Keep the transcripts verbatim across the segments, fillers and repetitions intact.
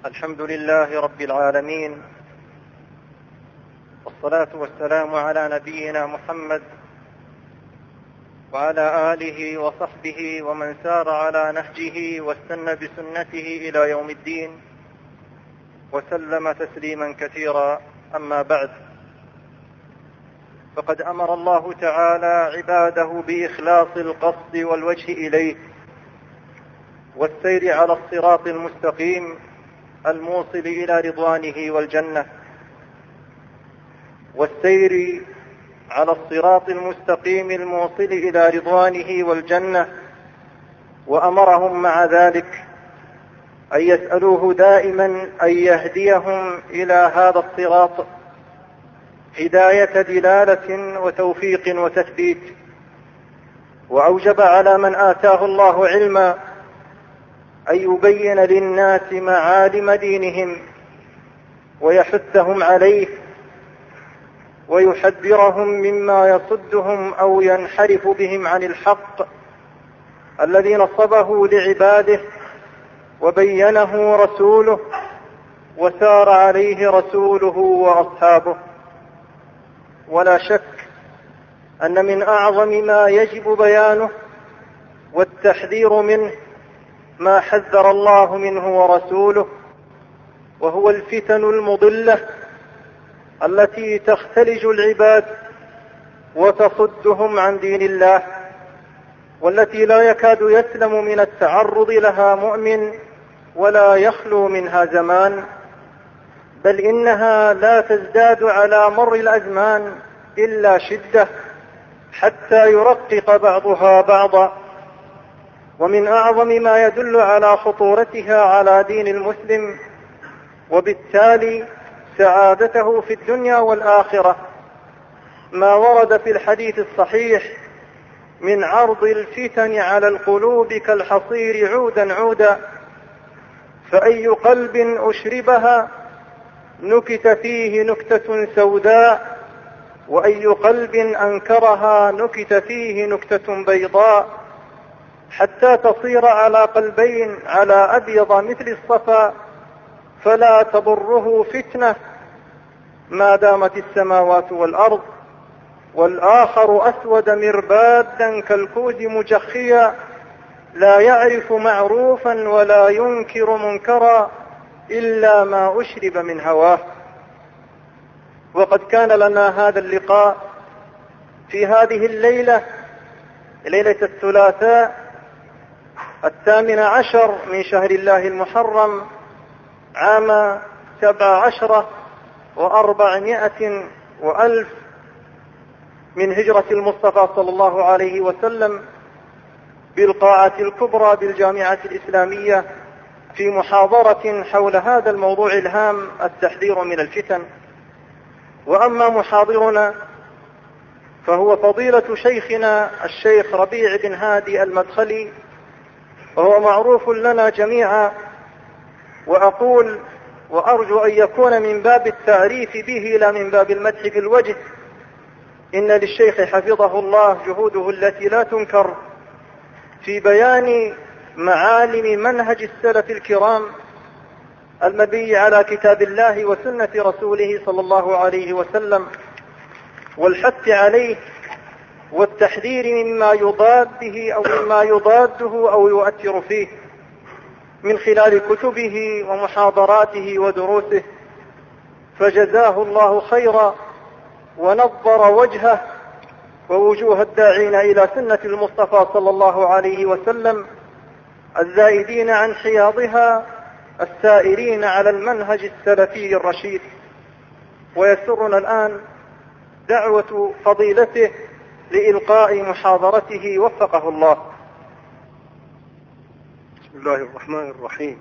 الحمد لله رب العالمين، والصلاة والسلام على نبينا محمد وعلى آله وصحبه ومن سار على نهجه واستنى بسنته إلى يوم الدين وسلم تسليما كثيرا. أما بعد، فقد أمر الله تعالى عباده بإخلاص القصد والوجه إليه والسير على الصراط المستقيم الموصل إلى رضوانه والجنة، والسير على الصراط المستقيم الموصل إلى رضوانه والجنة. وأمرهم مع ذلك أن يسألوه دائما أن يهديهم إلى هذا الصراط هداية دلالة وتوفيق وتثبيت. وأوجب على من آتاه الله علما أن يبين للناس معالم دينهم ويحثهم عليه ويحذرهم مما يصدهم أو ينحرف بهم عن الحق الذي نصبه لعباده وبينه رسوله وسار عليه رسوله وأصحابه. ولا شك أن من أعظم ما يجب بيانه والتحذير منه ما حذر الله منه ورسوله، وهو الفتن المضلة التي تختلج العباد وتصدهم عن دين الله، والتي لا يكاد يسلم من التعرض لها مؤمن ولا يخلو منها زمان، بل إنها لا تزداد على مر الأزمان إلا شدة حتى يرقق بعضها بعضا. ومن أعظم ما يدل على خطورتها على دين المسلم وبالتالي سعادته في الدنيا والآخرة ما ورد في الحديث الصحيح من عرض الفتن على القلوب كالحصير عودا عودا، فأي قلب أشربها نكت فيه نكتة سوداء، وأي قلب أنكرها نكت فيه نكتة بيضاء، حتى تصير على قلبين على أبيض مثل الصفا، فلا تضره فتنة ما دامت السماوات والأرض، والآخر أسود مربادا كالكوز مجخيا لا يعرف معروفا ولا ينكر منكرا إلا ما أشرب من هواه. وقد كان لنا هذا اللقاء في هذه الليلة، ليلة الثلاثاء الثامن عشر من شهر الله المحرم عام سبع عشرة وأربعمائة وألف من هجرة المصطفى صلى الله عليه وسلم، بالقاعة الكبرى بالجامعة الإسلامية في محاضرة حول هذا الموضوع الهام التحذير من الفتن. وأما محاضرنا فهو فضيلة شيخنا الشيخ ربيع بن هادي المدخلي، وهو معروف لنا جميعا، وأقول وأرجو أن يكون من باب التعريف به لا من باب المدح في الوجه. إن للشيخ حفظه الله جهوده التي لا تنكر في بيان معالم منهج السلف الكرام المبني على كتاب الله وسنة رسوله صلى الله عليه وسلم، والحث عليه والتحذير مما يضاد به أو مما يضاده أو يؤثر فيه من خلال كتبه ومحاضراته ودروسه، فجزاه الله خيرا ونظر وجهه ووجوه الداعين إلى سنة المصطفى صلى الله عليه وسلم الزائدين عن حياضها السائرين على المنهج السلفي الرشيد. ويسرنا الآن دعوة فضيلته لإلقاء محاضرته وفقه الله. بسم الله الرحمن الرحيم.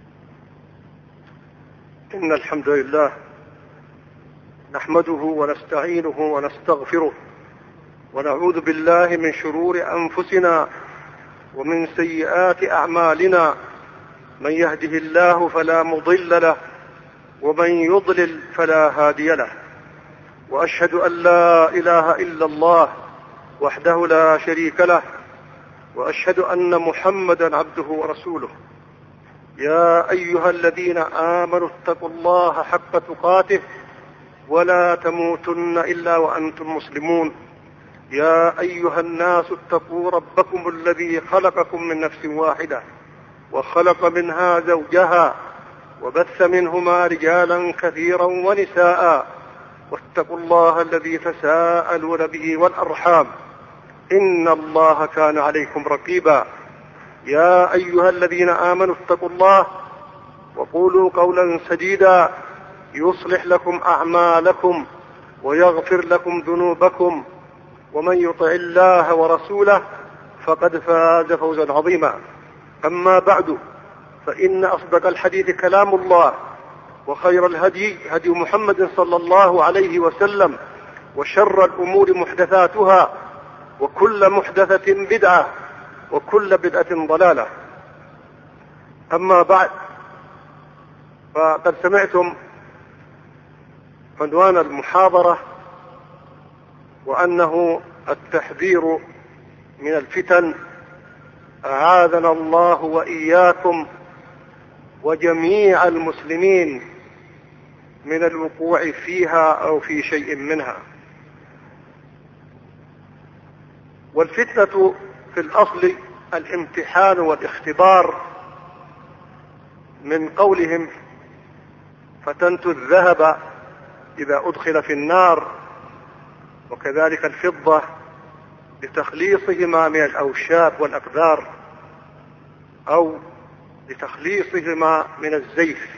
إن الحمد لله نحمده ونستعينه ونستغفره، ونعوذ بالله من شرور أنفسنا ومن سيئات أعمالنا، من يهده الله فلا مضل له ومن يضلل فلا هادي له، وأشهد أن لا إله إلا الله وحده لا شريك له، وأشهد أن محمدا عبده ورسوله. يا أيها الذين آمنوا اتقوا الله حق تقاته ولا تموتن إلا وأنتم مسلمون. يا أيها الناس اتقوا ربكم الذي خلقكم من نفس واحدة وخلق منها زوجها وبث منهما رجالا كثيرا ونساء واتقوا الله الذي تساءلون به والأرحام إن الله كان عليكم رقيبا. يا أيها الذين آمنوا اتقوا الله وقولوا قولا سديدا يصلح لكم أعمالكم ويغفر لكم ذنوبكم ومن يطع الله ورسوله فقد فاز فوزا عظيما. أما بعد فإن أصدق الحديث كلام الله وخير الهدي هدي محمد صلى الله عليه وسلم وشر الأمور محدثاتها وكل محدثة بدعة وكل بدعة ضلالة. أما بعد فقد سمعتم عنوان المحاضرة وأنه التحذير من الفتن أعاذنا الله وإياكم وجميع المسلمين من الوقوع فيها أو في شيء منها. والفتنة في الأصل الامتحان والاختبار، من قولهم فتنت الذهب إذا أدخل في النار، وكذلك الفضة لتخليصهما من الأوشاب والأقدار أو لتخليصهما من الزيف.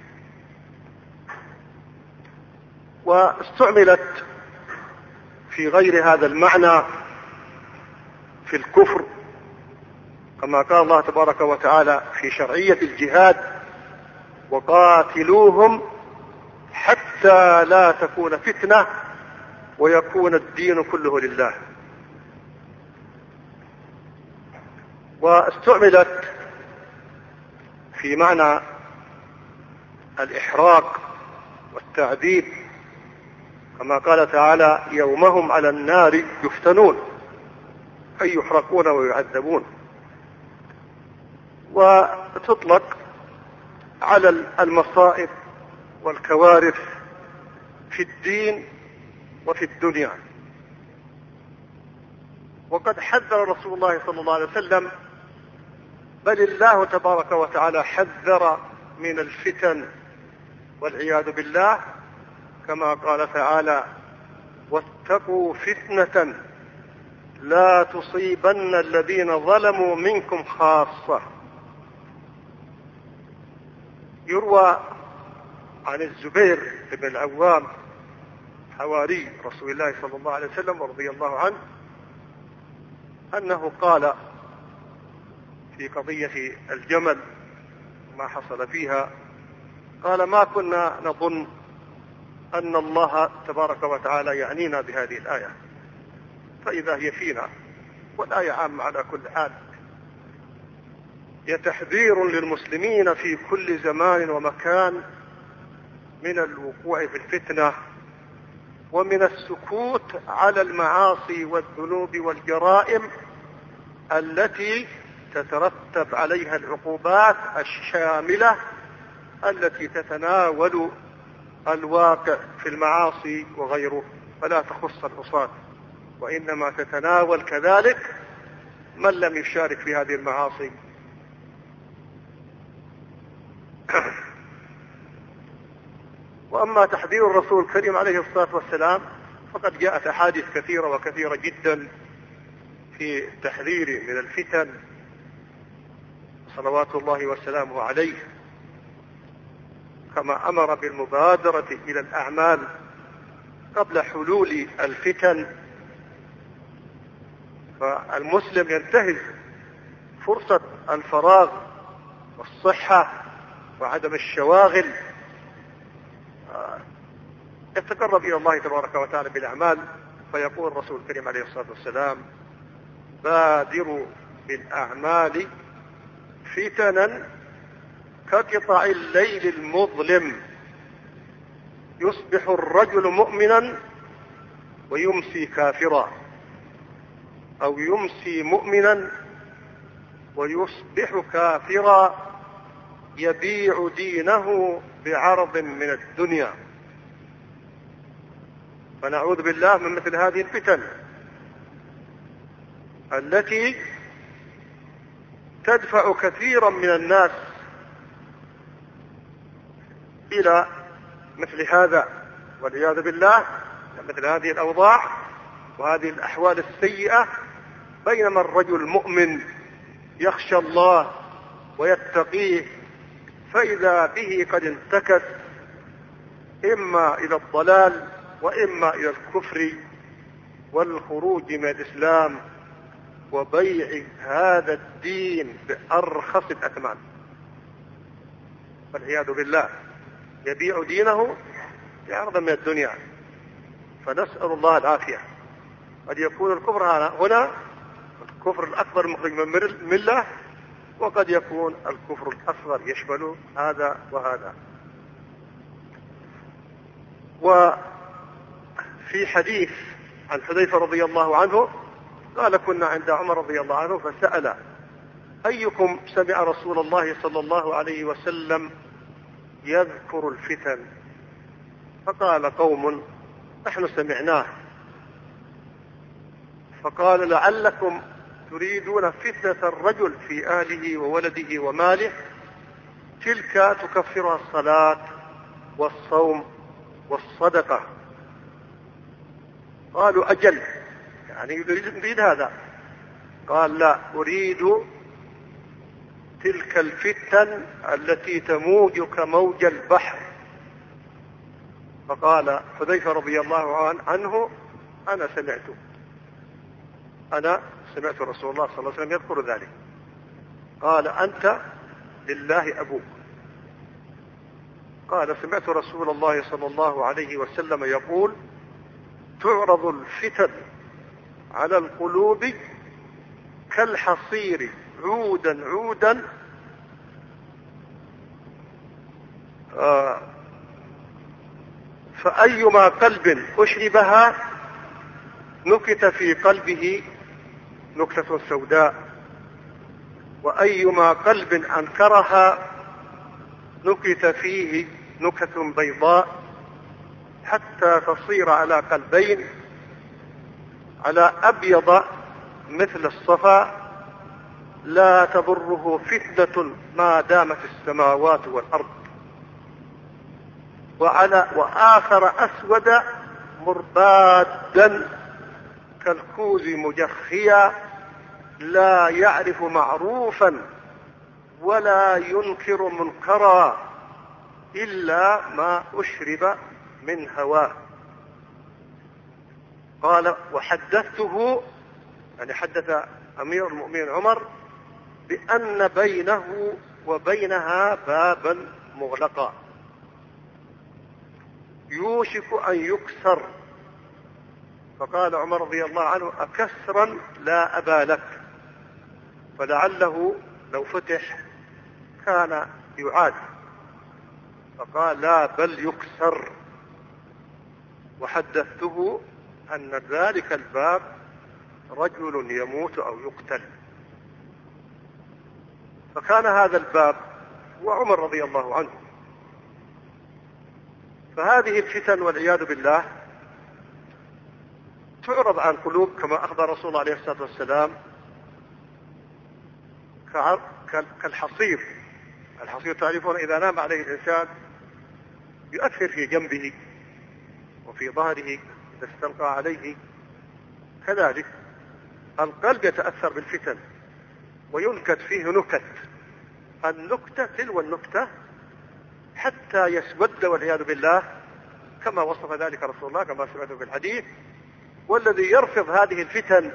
واستعملت في غير هذا المعنى في الكفر، كما قال الله تبارك وتعالى في شرعية الجهاد: وقاتلوهم حتى لا تكون فتنة ويكون الدين كله لله. واستعملت في معنى الإحراق والتعذيب، كما قال تعالى: يومهم على النار يفتنون، أي يحرقون ويعذبون. وتطلق على المصائب والكوارث في الدين وفي الدنيا. وقد حذر رسول الله صلى الله عليه وسلم، بل الله تبارك وتعالى حذر من الفتن والعياذ بالله، كما قال تعالى: واتقوا فتنة لا تصيبن الذين ظلموا منكم خاصة. يروى عن الزبير بن العوام حواري رسول الله صلى الله عليه وسلم ورضي الله عنه أنه قال في قضية الجمل ما حصل فيها، قال: ما كنا نظن أن الله تبارك وتعالى يعنينا بهذه الآية، فإذا هي فينا. والآية عامة على كل حال، هي تحذير للمسلمين في كل زمان ومكان من الوقوع في الفتنة ومن السكوت على المعاصي والذنوب والجرائم التي تترتب عليها العقوبات الشاملة التي تتناول الواقع في المعاصي وغيره، فلا تخص العصاة، وإنما تتناول كذلك من لم يشارك في هذه المعاصي. وأما تحذير الرسول الكريم عليه الصلاة والسلام فقد جاءت أحاديث كثيرة وكثيرة جدا في التحذير من الفتن صلوات الله وسلامه عليه، كما أمر بالمبادرة إلى الأعمال قبل حلول الفتن. فالمسلم ينتهز فرصة الفراغ والصحة وعدم الشواغل، يتقرب إلى الله تبارك وتعالى بالأعمال. فيقول الرسول الكريم عليه الصلاة والسلام: بادروا بالأعمال فتنا كقطع الليل المظلم، يصبح الرجل مؤمنا ويمسي كافرا، أو يمسي مؤمنا ويصبح كافرا، يبيع دينه بعرض من الدنيا. فنعوذ بالله من مثل هذه الفتن التي تدفع كثيرا من الناس إلى مثل هذا والعياذ بالله، مثل هذه الأوضاع وهذه الأحوال السيئة، بينما الرجل المؤمن يخشى الله ويتقيه فإذا به قد انتكس إما إلى الضلال وإما إلى الكفر والخروج من الإسلام وبيع هذا الدين بأرخص الأثمان والعياذ بالله. يبيع دينه بعرض من الدنيا، فنسأل الله العافية. قد يكون الكفر هنا الكفر الأكبر المخرج من الملة، وقد يكون الكفر الأصغر يشمل هذا وهذا. وفي حديث عن حذيفة رضي الله عنه قال: كنا عند عمر رضي الله عنه فسأل: أيكم سمع رسول الله صلى الله عليه وسلم يذكر الفتن؟ فقال قوم: نحن سمعناه. فقال: لعلكم تريدون فتنة الرجل في أهله وولده وماله، تلك تكفرها الصلاة والصوم والصدقة. قالوا: أجل، يعني يريد هذا. قال: لا، أريد تلك الفتن التي تموج كموج البحر. فقال حذيفة رضي الله عنه: أنا سمعت أنا سمعت رسول الله صلى الله عليه وسلم يذكر ذلك. قال: أنت لله أبوك. قال: سمعت رسول الله صلى الله عليه وسلم يقول: تعرض الفتن على القلوب كالحصير عودا عودا، آه فأيما قلب أشربها نكت في قلبه نكتة سوداء، وأيما قلب أنكرها نكت فيه نكتة بيضاء، حتى تصير على قلبين، على أبيض مثل الصفا، لا تضره فتنة ما دامت السماوات والأرض، وعلى وآخر أسود مربادا كالكوز مجخيا، لا يعرف معروفا ولا ينكر منكرا إلا ما أشرب من هواه. قال: وحدثته، يعني حدث أمير المؤمنين عمر بأن بينه وبينها بابا مغلقا يوشك أن يكسر. فقال عمر رضي الله عنه: أكسرا لا أبا لك، فلعله لو فتح كان يعاد. فقال: لا، بل يكسر. وحدثته أن ذلك الباب رجل يموت أو يقتل. فكان هذا الباب وعمر رضي الله عنه. فهذه الفتن والعياذ بالله تعرض عن قلوب كما أخبر رسول الله عليه الصلاة والسلام كالحصير. الحصير تعرفون إذا نام عليه الإنسان يؤثر في جنبه وفي ظهره إذا استلقى عليه. كذلك القلب يتأثر بالفتن وينكت فيه نكت، النكتة تلو النكتة حتى يسود والعياذ بالله، كما وصف ذلك رسول الله كما سمعته في الحديث. والذي يرفض هذه الفتن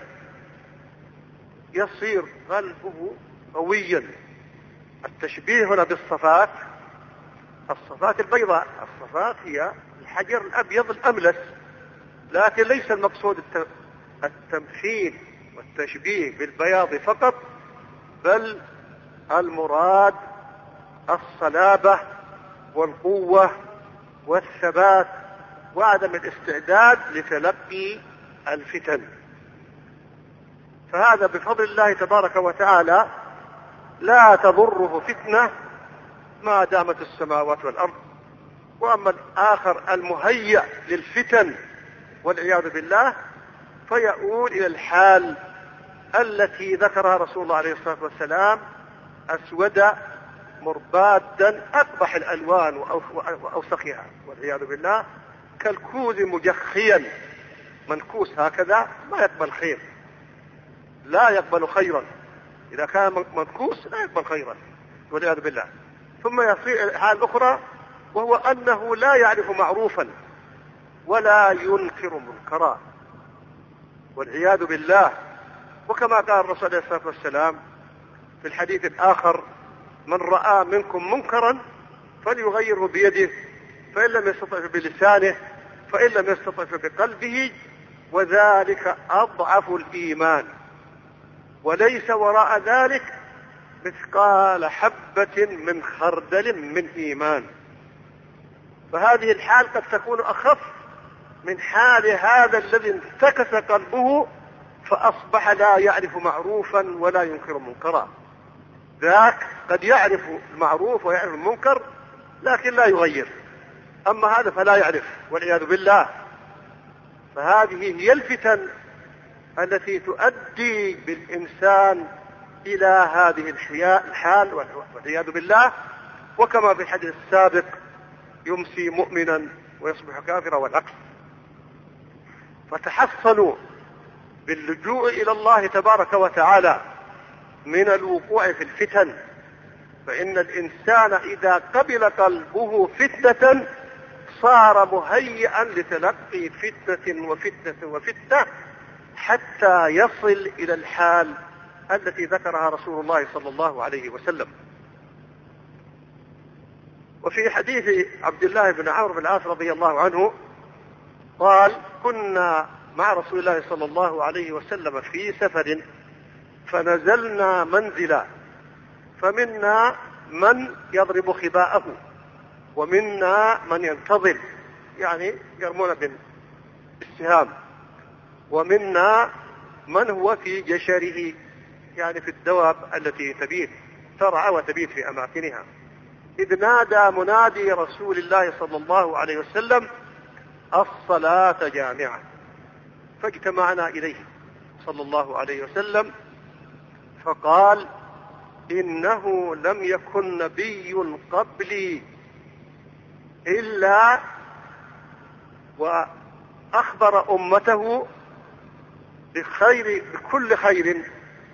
يصير قلبه قويا. التشبيه هنا بالصفات، الصفات البيضاء، الصفات هي الحجر الأبيض الأملس، لكن ليس المقصود التمثيل والتشبيه بالبياض فقط، بل المراد الصلابة والقوة والثبات وعدم الاستعداد لتلقي الفتن. فهذا بفضل الله تبارك وتعالى لا تضره فتنة ما دامت السماوات والأرض. وأما الآخر المهيأ للفتن والعياذ بالله فيؤول إلى الحال التي ذكرها رسول الله عليه الصلاة والسلام: أسود مربادا أقبح الألوان وأوسخها والعياذ بالله، كالكوز مجخيا، منكوس هكذا ما يقبل خير، لا يقبل خيرا، إذا كان منكوس لا يقبل خيرا والعياذ بالله. ثم يصير الحال الأخرى وهو أنه لا يعرف معروفا ولا ينكر منكرا والعياذ بالله. وكما قال الرسول عليه الصلاة والسلام في الحديث الآخر: من رأى منكم منكرا فليغيره بيده، فإن لم يستطع بلسانه، فإن لم يستطع بقلبه، وذلك أضعف الإيمان، وليس وراء ذلك مثقال حبة من خردل من إيمان. فهذه الحال قد تكون أخف من حال هذا الذي انتكس قلبه فأصبح لا يعرف معروفا ولا ينكر منكرا. ذاك قد يعرف المعروف ويعرف المنكر لكن لا يغير، أما هذا فلا يعرف والعياذ بالله. فهذه هي الفتن التي تؤدي بالإنسان إلى هذه الحال والعياذ بالله. وكما في الحديث السابق: يمسي مؤمنا ويصبح كافرا والعكس. فتحصلوا باللجوء إلى الله تبارك وتعالى من الوقوع في الفتن، فإن الإنسان إذا قبل قلبه فتنة صار مهيئا لتلقي فتنة وفتنة وفتنة حتى يصل إلى الحال التي ذكرها رسول الله صلى الله عليه وسلم. وفي حديث عبد الله بن عمرو بن العاص رضي الله عنه قال: كنا مع رسول الله صلى الله عليه وسلم في سفر فنزلنا منزلا، فمنا من يضرب خباءه ومنا من ينتظر، يعني يرمون بالسهام، ومنا من هو في جشره، يعني في الدواب التي تبيت ترعى وتبيت في أماكنها، إذ نادى منادي رسول الله صلى الله عليه وسلم: الصلاة جامعة. فاجتمعنا إليه صلى الله عليه وسلم فقال: إنه لم يكن نبي قبلي إلا وأخبر أمته بخير بكل خير،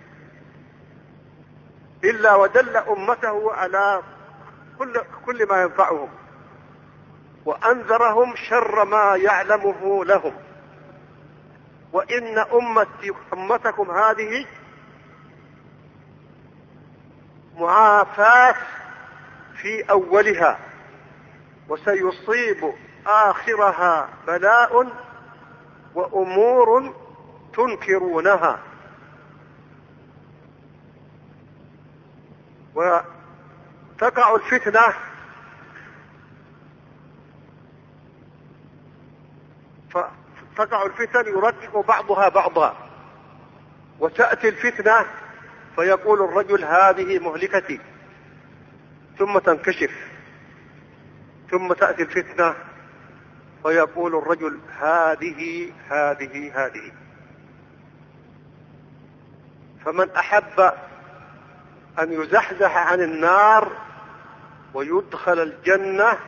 إلا ودل أمته على كل, كل ما ينفعهم، وأنذرهم شر ما يعلمه لهم، وإن أمتي أمتكم هذه معافاة في أولها، وسيصيب آخرها بلاء وأمور تنكرونها. وتقع الفتنة فتقع الفتن يركب بعضها بعضا، وتأتي الفتنة فيقول الرجل: هذه مهلكتي، ثم تنكشف، ثم تأتي الفتنة فيقول الرجل: هذه هذه هذه. فمن أحب أن يزحزح عن النار ويدخل الجنة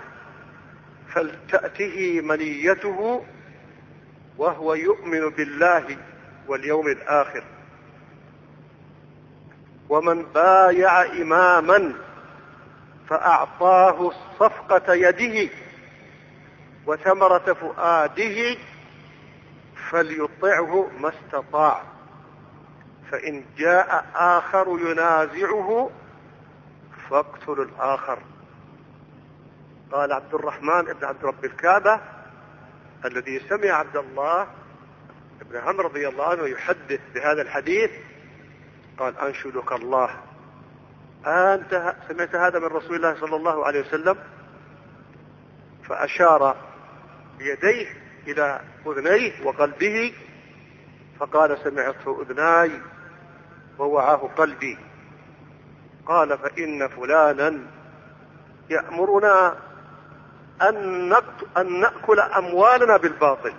فلتأته منيته وهو يؤمن بالله واليوم الآخر. ومن بايع إماما فأعطاه صفقة يده وثمرة فؤاده فليطعه ما استطاع، فإن جاء آخر ينازعه فاقتلوا الآخر. قال عبد الرحمن بن عبد رب الكعبة الذي سمع عبد الله بن عمرو رضي الله عنه يحدث بهذا الحديث، قال: أنشدك الله، أنت سمعت هذا من رسول الله صلى الله عليه وسلم؟ فأشار بيديه إلى أذنيه وقلبه فقال: سمعته أذناي ووعاه قلبي. قال: فإن فلانا يأمرنا أن نأكل أموالنا بالباطل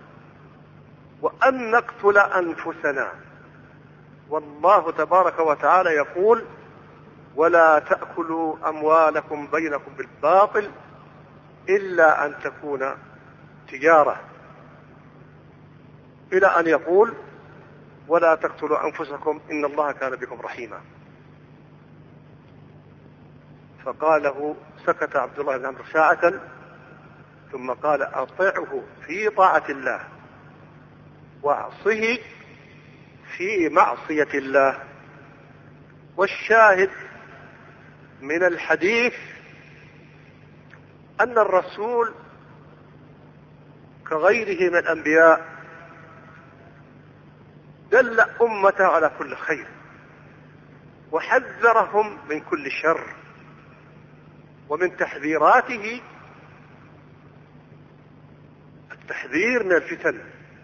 وأن نقتل أنفسنا. والله تبارك وتعالى يقول: ولا تأكلوا أموالكم بينكم بالباطل إلا أن تكون تجارة، إلى أن يقول: ولا تقتلوا أنفسكم إن الله كان بكم رحيما. فقال له سكت عبد الله بن عمرو ساعة ثم قال: أطعه في طاعة الله واعصه في معصية الله. والشاهد من الحديث أن الرسول كغيره من الأنبياء دل أمته على كل خير وحذرهم من كل شر، ومن تحذيراته التحذير من الفتن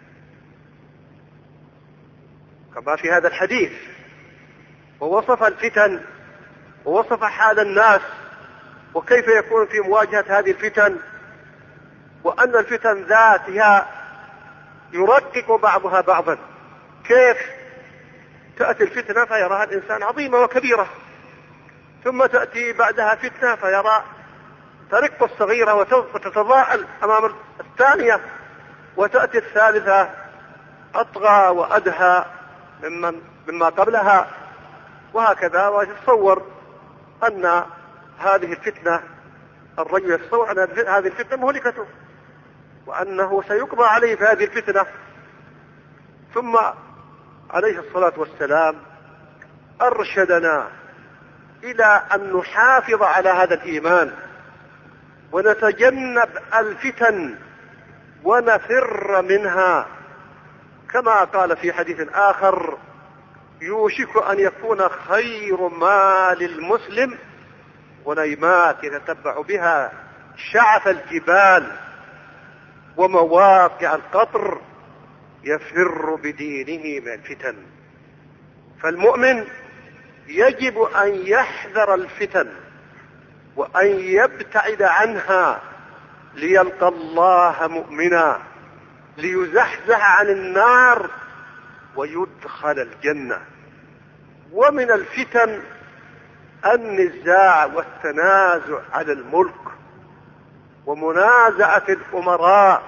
كما في هذا الحديث، ووصف الفتن ووصف حال الناس وكيف يكون في مواجهة هذه الفتن، وأن الفتن ذاتها يرقق بعضها بعضا. كيف تأتي الفتنة فيراها الإنسان عظيمة وكبيرة، ثم تأتي بعدها فتنة فيرى ترق الصغيرة وتتضاءل أمام الثانية، وتأتي الثالثة أطغى وأدهى ممن مما قبلها، وهكذا. ويتصور أن هذه الفتنة الرجل يتصور أن هذه الفتنة مهلكته وأنه سيقضى عليه في هذه الفتنة. ثم عليه الصلاة والسلام أرشدنا إلى أن نحافظ على هذا الإيمان ونتجنب الفتن ونفر منها، كما قال في حديث آخر: يوشك أن يكون خير مال المسلم غنيمات يتتبع بها شعث الجبال ومواقع القطر يفر بدينه من الفتن. فالمؤمن يجب أن يحذر الفتن وأن يبتعد عنها ليلقى الله مؤمنا، ليزحزح عن النار ويدخل الجنة. ومن الفتن النزاع والتنازع على الملك ومنازعة الأمراء،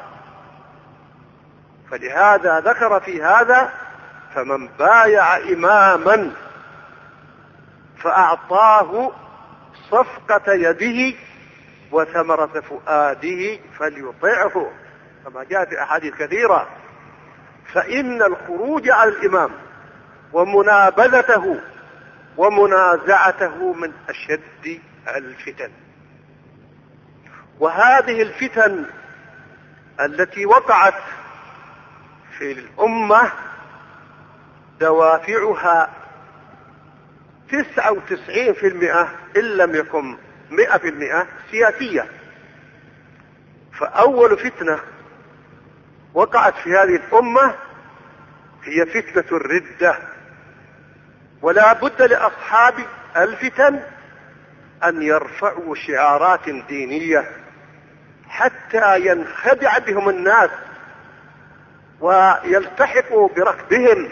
فلهذا ذكر في هذا: فمن بايع إماما فأعطاه صفقة يده وثمرة فؤاده فليطعه، كما جاء في أحاديث كثيرة. فإن الخروج على الإمام ومنابذته ومنازعته من أشد الفتن. وهذه الفتن التي وقعت في الأمة دوافعها تسعة وتسعين في المئة إن لم يكن مئة في المئة سياسية. فأول فتنة وقعت في هذه الأمة هي فتنة الردة، ولا بد لأصحاب الفتن أن يرفعوا شعارات دينية حتى ينخدع بهم الناس ويلتحقوا بركبهم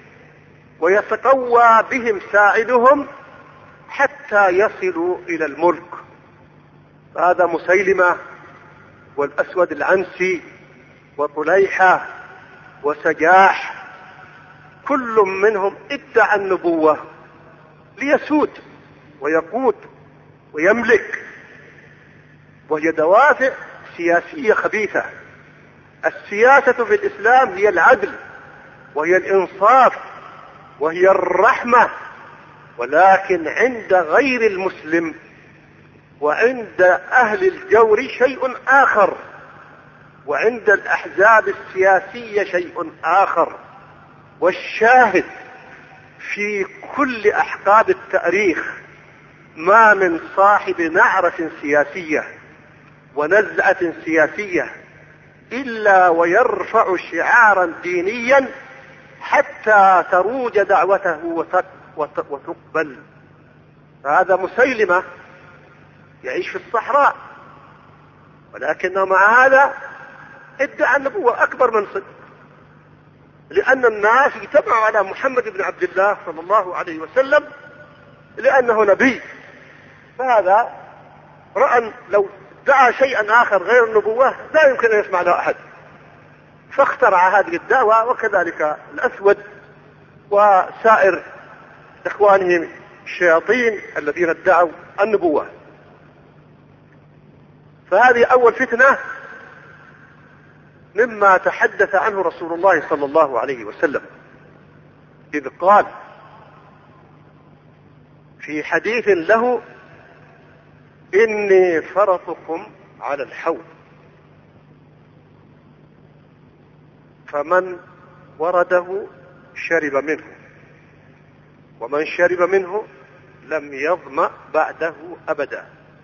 ويتقوى بهم ساعدهم حتى يصلوا إلى الملك. هذا مسيلمة والأسود العنسي وطليحة وسجاح، كل منهم ادعى النبوة ليسود ويقود ويملك، وهي دوافع سياسية خبيثة. السياسة في الإسلام هي العدل وهي الإنصاف وهي الرحمة، ولكن عند غير المسلم وعند أهل الجور شيء آخر، وعند الأحزاب السياسية شيء آخر. والشاهد في كل أحقاب التاريخ ما من صاحب نعرة سياسية ونزعة سياسية إلا ويرفع شعارا دينيا حتى تروج دعوته وتقبل. هذا مسيلمة يعيش في الصحراء، ولكنه مع هذا ادعى النبوة أكبر من صدق، لأن الناس اجتمعوا على محمد بن عبد الله صلى الله عليه وسلم لأنه نبي. فهذا رأى لو ادعى شيئا آخر غير النبوة لا يمكن أن يسمع له أحد، فاخترع هذه الدعوة، وكذلك الأسود وسائر إخوانهم الشياطين الذين ادعوا النبوة. فهذه أول فتنة مما تحدث عنه رسول الله صلى الله عليه وسلم، إذ قال في حديث له: إني فرطكم على الحوض، فمن ورده شرب منه، ومن شرب منه لم يظمأ بعده أبدا،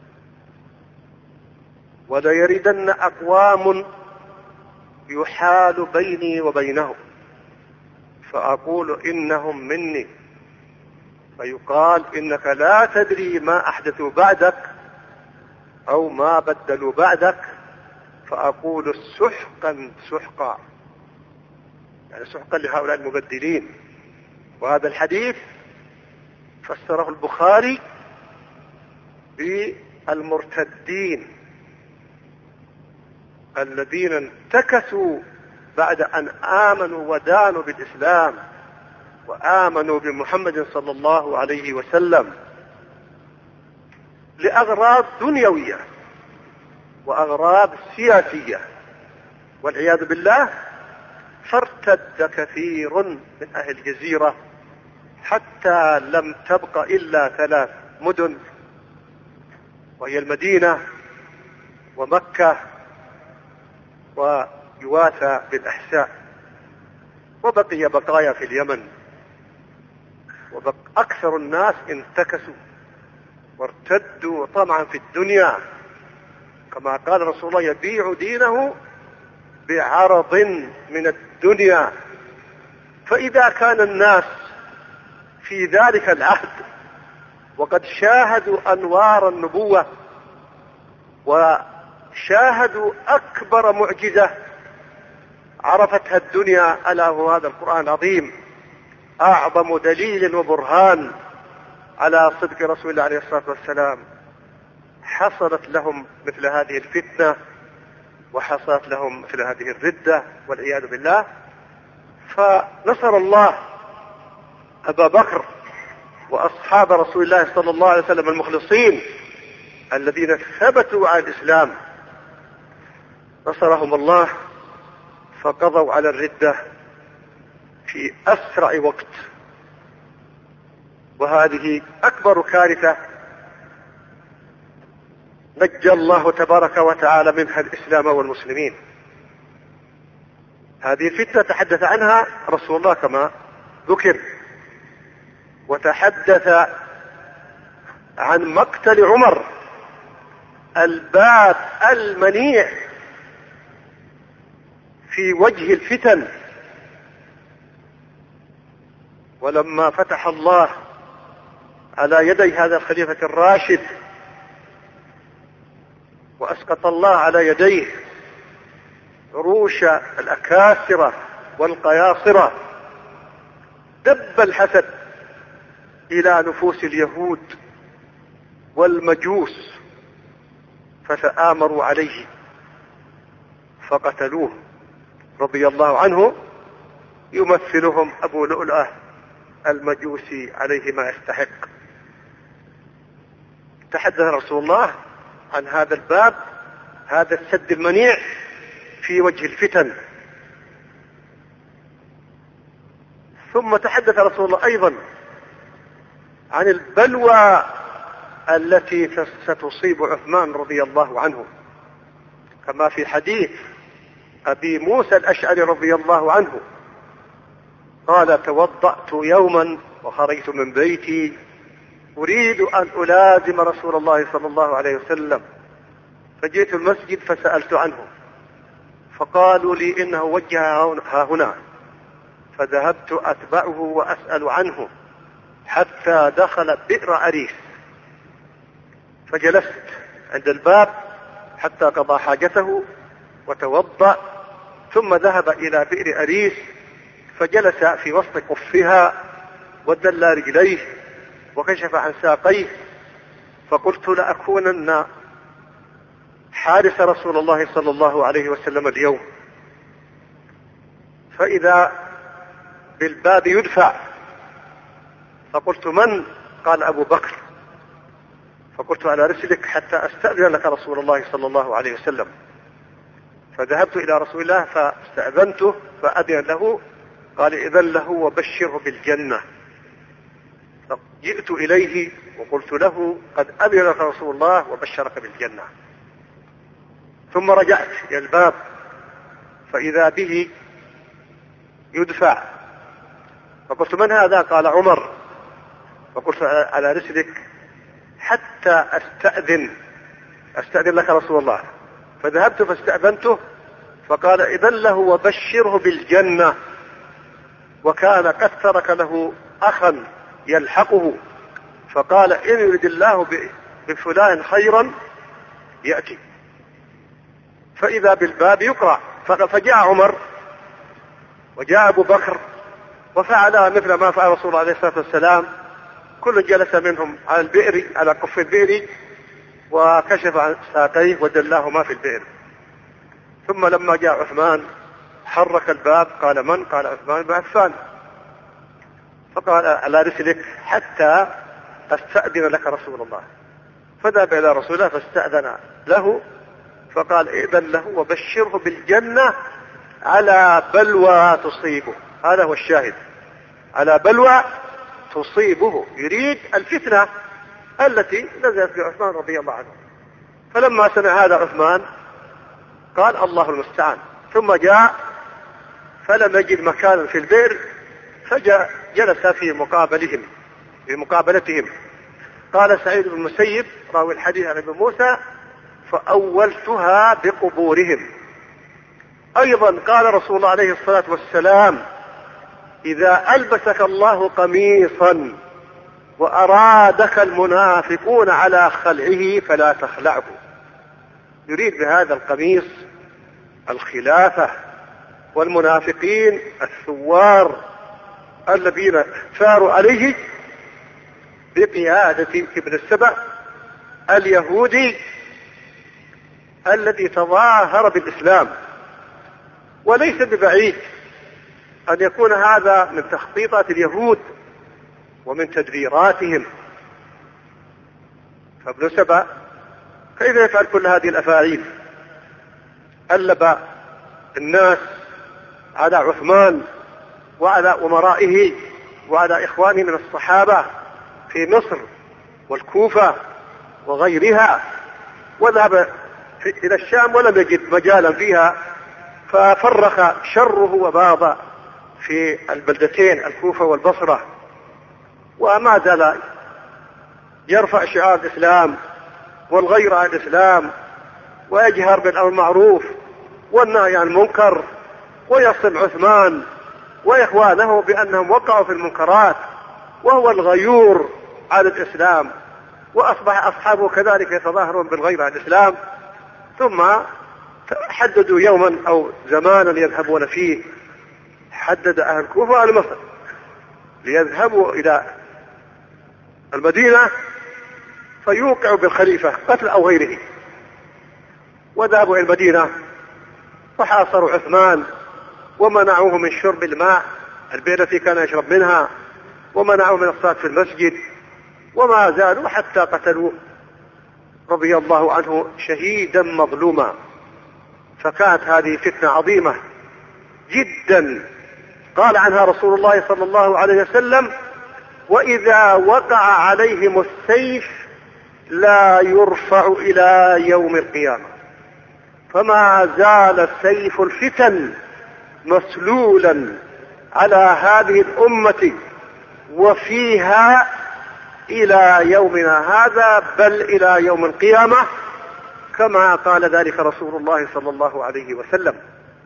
وليردن أقوام يحال بيني وبينهم فأقول إنهم مني، فيقال إنك لا تدري ما أحدثوا بعدك أو ما بدلوا بعدك، فأقول سحقا سحقا، يعني سحقا لهؤلاء المبدلين. وهذا الحديث فسره البخاري بالمرتدين الذين انتكسوا بعد أن آمنوا ودانوا بالإسلام وآمنوا بمحمد صلى الله عليه وسلم لأغراض دنيوية وأغراض سياسية والعياذ بالله. فارتد كثير من أهل الجزيرة حتى لم تبق إلا ثلاث مدن، وهي المدينة ومكة ويواثى بالأحساء، وبقي بقايا في اليمن، وأكثر الناس انتكسوا وارتدوا طمعا في الدنيا، كما قال رسول الله: يبيع دينه بعرض من الدنيا. فإذا كان الناس في ذلك العهد وقد شاهدوا أنوار النبوة وشاهدوا أكبر معجزة عرفتها الدنيا ألا هو هذا القرآن العظيم، أعظم دليل وبرهان على صدق رسول الله عليه الصلاة والسلام، حصلت لهم مثل هذه الفتنة وحصلت لهم مثل هذه الردة والعياذ بالله. فنصر الله أبا بكر وأصحاب رسول الله صلى الله عليه وسلم المخلصين الذين ثبتوا على الإسلام، نصرهم الله فقضوا على الردة في أسرع وقت، وهذه أكبر كارثة نجى الله تبارك وتعالى منها الإسلام والمسلمين. هذه الفتنة تحدث عنها رسول الله كما ذكر، وتحدث عن مقتل عمر الباب المنيع في وجه الفتن. ولما فتح الله على يدي هذا الخليفة الراشد وأسقط الله على يديه عروش الأكاسرة والقياصرة، دب الحسد إلى نفوس اليهود والمجوس فتآمروا عليه فقتلوه رضي الله عنه، يمثلهم أبو لؤلؤة المجوسي عليه ما يستحق. تحدث رسول الله عن هذا الباب، هذا السد المنيع في وجه الفتن. ثم تحدث رسول الله أيضا عن البلوى التي ستصيب عثمان رضي الله عنه، كما في حديث أبي موسى الأشعري رضي الله عنه قال: توضأت يوما وخرجت من بيتي أريد أن ألازم رسول الله صلى الله عليه وسلم، فجئت المسجد فسألت عنه فقالوا لي إنه وجه ها هنا، فذهبت أتبعه وأسأل عنه حتى دخل بئر أريس، فجلست عند الباب حتى قضى حاجته وتوضأ، ثم ذهب إلى بئر أريس فجلس في وسط قفها ودلى رجليه وكشف عن ساقيه، فقلت لأكونن حارس رسول الله صلى الله عليه وسلم اليوم. فإذا بالباب يدفع، فقلت من؟ قال أبو بكر. فقلت على رسلك حتى أستأذن لك رسول الله صلى الله عليه وسلم. فذهبت إلى رسول الله فاستأذنته فأذن له، قال إذن له وبشره بالجنة. جئت إليه وقلت له قد أذن لك رسول الله وبشرك بالجنة. ثم رجعت إلى الباب فإذا به يدفع، فقلت من هذا؟ قال عمر. فقلت على رسلك حتى أستأذن أستأذن لك رسول الله. فذهبت فاستأذنته فقال إذن له وبشره بالجنة، وكان قد ترك له أخا يلحقه، فقال إن يريد الله بفلان خيرا يأتي. فإذا بالباب يقرأ، فجاء عمر وجاء أبو بكر وفعلا مثل ما فعل رسول الله عليه الصلاة والسلام، كل جلس منهم على البئر على قف البئر وكشف عن ساقيه ودلاه ما في البئر. ثم لما جاء عثمان حرك الباب، قال من؟ قال عثمان بن عفان. فقال على رسلك حتى أستأذن لك رسول الله. فذهب إلى رسول الله فاستأذن له، فقال إذن له وبشره بالجنة على بلوى تصيبه. هذا هو الشاهد، على بلوى تصيبه، يريد الفتنة التي نزلت بعثمان رضي الله عنه. فلما سمع هذا عثمان قال الله المستعان. ثم جاء فلم يجد مكانا في البئر فجاء جلس في مقابلهم في مقابلتهم. قال سعيد بن المسيب راوي الحديث عن ابن موسى فأولتها بقبورهم. أيضا قال رسول الله عليه الصلاة والسلام إذا ألبسك الله قميصا وأرادك المنافقون على خلعه فلا تخلعه. يريد بهذا القميص الخلافة، والمنافقين الثوار الذين ثاروا عليه بقيادة ابن السبع اليهودي الذي تظاهر بالإسلام. وليس ببعيد أن يكون هذا من تخطيطات اليهود ومن تدبيراتهم. فابن سبع كيف يفعل كل هذه الأفاعيل؟ ألب الناس على عثمان وعلى أمرائه وعلى إخوانه من الصحابة في مصر والكوفة وغيرها، وذهب إلى الشام ولم يجد مجالا فيها ففرخ شره وباض في البلدتين الكوفة والبصرة، وما زال يرفع شعار الإسلام والغير عن الإسلام ويجهر بالأمر المعروف والنهي عن المنكر، ويصم عثمان وإخوانه بأنهم وقعوا في المنكرات، وهو الغيور على الإسلام، وأصبح أصحابه كذلك يتظاهرون بالغير عن الإسلام. ثم حددوا يوما أو زمانا يذهبون فيه، حدد أهل الكوفة وأهل مصر ليذهبوا إلى المدينة فيوقعوا بالخليفة قتل أو غيره. وذهبوا إلى المدينة فحاصروا عثمان ومنعوه من شرب الماء البئر التي كان يشرب منها، ومنعوه من الصلاة في المسجد، وما زالوا حتى قتلوه رضي الله عنه شهيدا مظلوما. فكانت هذه فتنة عظيمة جدا قال عنها رسول الله صلى الله عليه وسلم وإذا وقع عليهم السيف لا يرفع إلى يوم القيامة. فما زال سيف الفتن مسلولا على هذه الأمة وفيها إلى يومنا هذا، بل إلى يوم القيامة، كما قال ذلك رسول الله صلى الله عليه وسلم.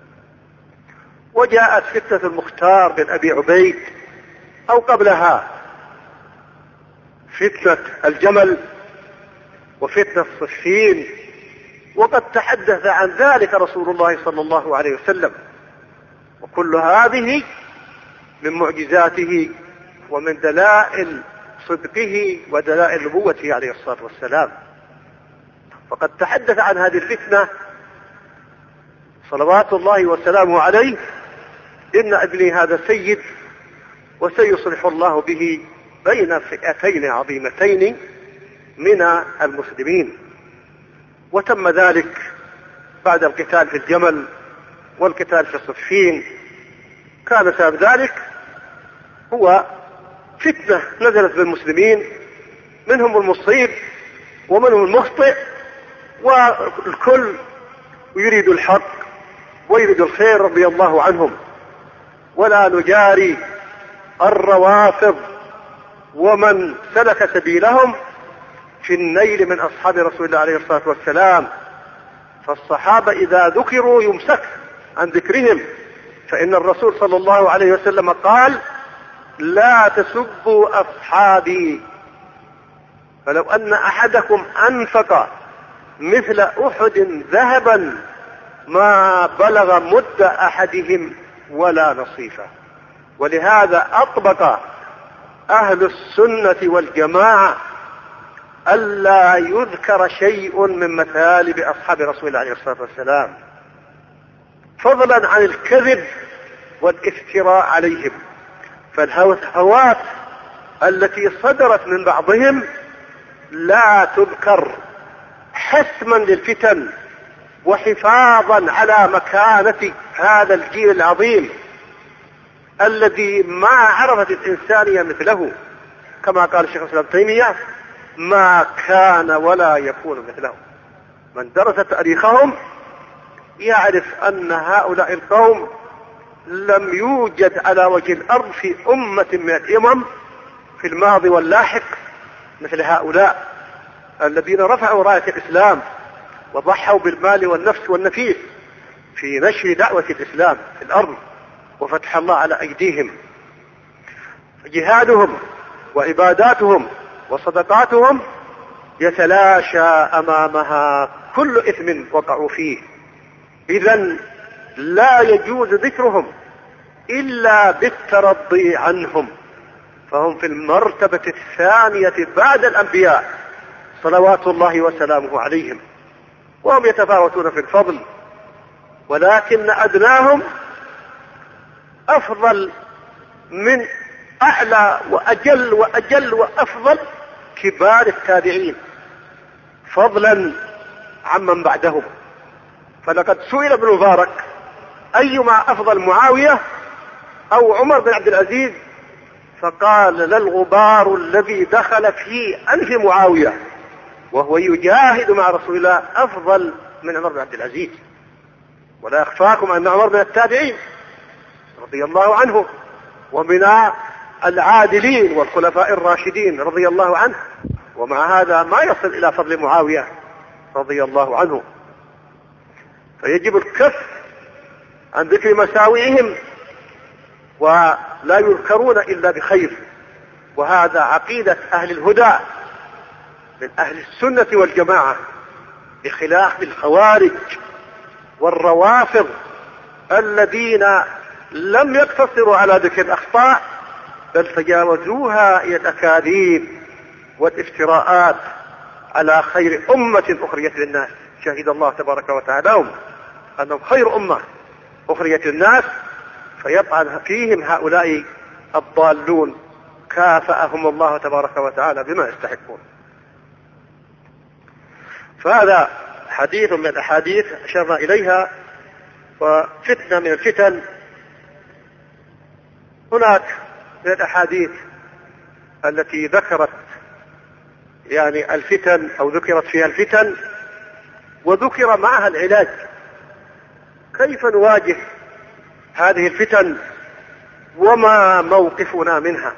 وجاءت فتنة المختار بن أبي عبيد أو قبلها فتنة الجمل وفتنة صفين، وقد تحدث عن ذلك رسول الله صلى الله عليه وسلم، وكل هذه من معجزاته ومن دلائل صدقه ودلائل نبوته عليه الصلاة والسلام. فقد تحدث عن هذه الفتنة صلوات الله وسلامه عليه: إن ابني هذا سيد وسيصلح الله به بين فئتين عظيمتين من المسلمين. وتم ذلك بعد القتال في الجمل والقتال في صفين. كان سبب ذلك هو فتنة نزلت بالمسلمين، منهم المصيب ومنهم المخطئ، والكل يريد الحق ويريد الخير رضي الله عنهم. ولا نجاري الروافض ومن سلك سبيلهم في النيل من أصحاب رسول الله عليه الصلاة والسلام. فالصحابة إذا ذكروا يمسك عن ذكرهم، فإن الرسول صلى الله عليه وسلم قال: لا تسبوا أصحابي، فلو أن أحدكم أنفق مثل أحد ذهبا ما بلغ مد أحدهم ولا نصيفه. ولهذا أطبق أهل السنة والجماعة ألا يذكر شيء من مثالب أصحاب رسول الله عليه الصلاة والسلام، فضلا عن الكذب والافتراء عليهم. فالهوات التي صدرت من بعضهم لا تذكر حسما للفتن وحفاظا على مكانة هذا الجيل العظيم الذي ما عرفت الإنسانية مثله، كما قال الشيخ الإسلام ابن تيمية: ما كان ولا يكون مثله. من درس تاريخهم يعرف أن هؤلاء القوم لم يوجد على وجه الأرض في أمة من الأمم في الماضي واللاحق مثل هؤلاء الذين رفعوا راية الإسلام وضحوا بالمال والنفس والنفيس في نشر دعوة الإسلام في الأرض وفتح الله على أيديهم. جهادهم وعباداتهم وصدقاتهم يتلاشى أمامها كل إثم وقعوا فيه. إذن لا يجوز ذكرهم إلا بالترضي عنهم، فهم في المرتبة الثانية بعد الأنبياء صلوات الله وسلامه عليهم، وهم يتفاوتون في الفضل، ولكن أدناهم أفضل من أعلى وأجل وأجل وأفضل كبار التابعين فضلا عمن بعدهم. فلقد سئل ابن مبارك: أيما أفضل، معاوية أو عمر بن عبد العزيز؟ فقال: لا الغبار الذي دخل في أنف معاوية وهو يجاهد مع رسول الله أفضل من عمر بن عبد العزيز. ولا يخفاكم أن عمر من التابعين رضي الله عنه ومن العادلين والخلفاء الراشدين رضي الله عنه، ومع هذا ما يصل إلى فضل معاوية رضي الله عنه. فيجب الكف عن ذكر مساوئهم، ولا يذكرون إلا بخير. وهذا عقيدة أهل الهدى من أهل السنة والجماعة، بخلاف الخوارج والروافض الذين لم يقتصروا على ذكر الأخطاء، بل تجاوزوها إلى الأكاذيب والافتراءات على خير أمة أخرجت للناس. شهد الله تبارك وتعالى أنهم خير أمة أخرجت للناس، فيطعن فيهم هؤلاء الضالون كافأهم الله تبارك وتعالى بما يستحقون. فهذا حديث من الأحاديث أشرنا إليها، وفتنة من الفتن. هناك من الأحاديث التي ذكرت يعني الفتن أو ذكرت فيها الفتن وذكر معها العلاج، كيف نواجه هذه الفتن وما موقفنا منها.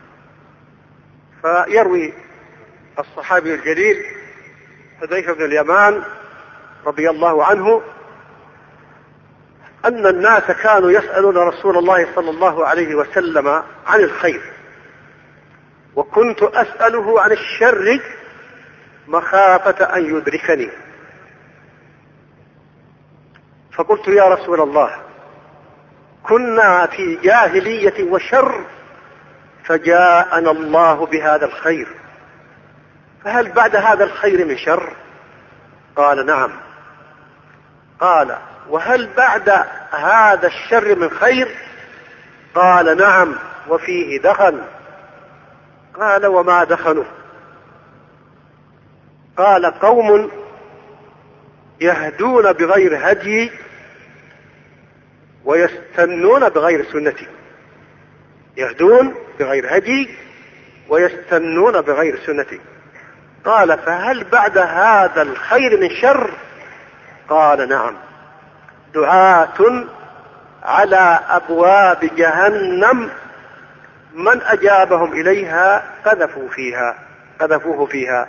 فيروي الصحابي الجليل حذيفة بن اليمان رضي الله عنه أن الناس كانوا يسألون رسول الله صلى الله عليه وسلم عن الخير، وكنت أسأله عن الشر مخافة أن يدركني. فقلت يا رسول الله كنا في جاهلية وشر فجاءنا الله بهذا الخير، فهل بعد هذا الخير من شر؟ قال نعم. قال وهل بعد هذا الشر من خير؟ قال نعم وفيه دخن. قال وما دخنه؟ قال قوم يهدون بغير هدي ويستنون بغير سنتي. يهدون بغير هدي ويستنون بغير سنتي. قال فهل بعد هذا الخير من شر؟ قال نعم. دعاة على أبواب جهنم من أجابهم إليها قذفوا فيها قذفوه فيها.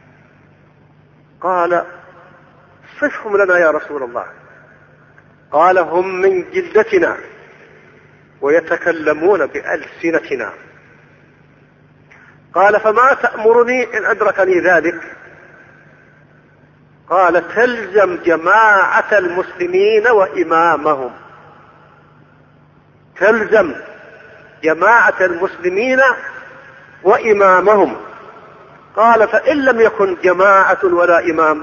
قال صفهم لنا يا رسول الله. قال هم من جلدتنا ويتكلمون بألسنتنا. قال فما تأمرني إن أدركني ذلك؟ قال تلزم جماعة المسلمين وإمامهم. تلزم جماعة المسلمين وإمامهم. قال فإن لم يكن جماعة ولا إمام؟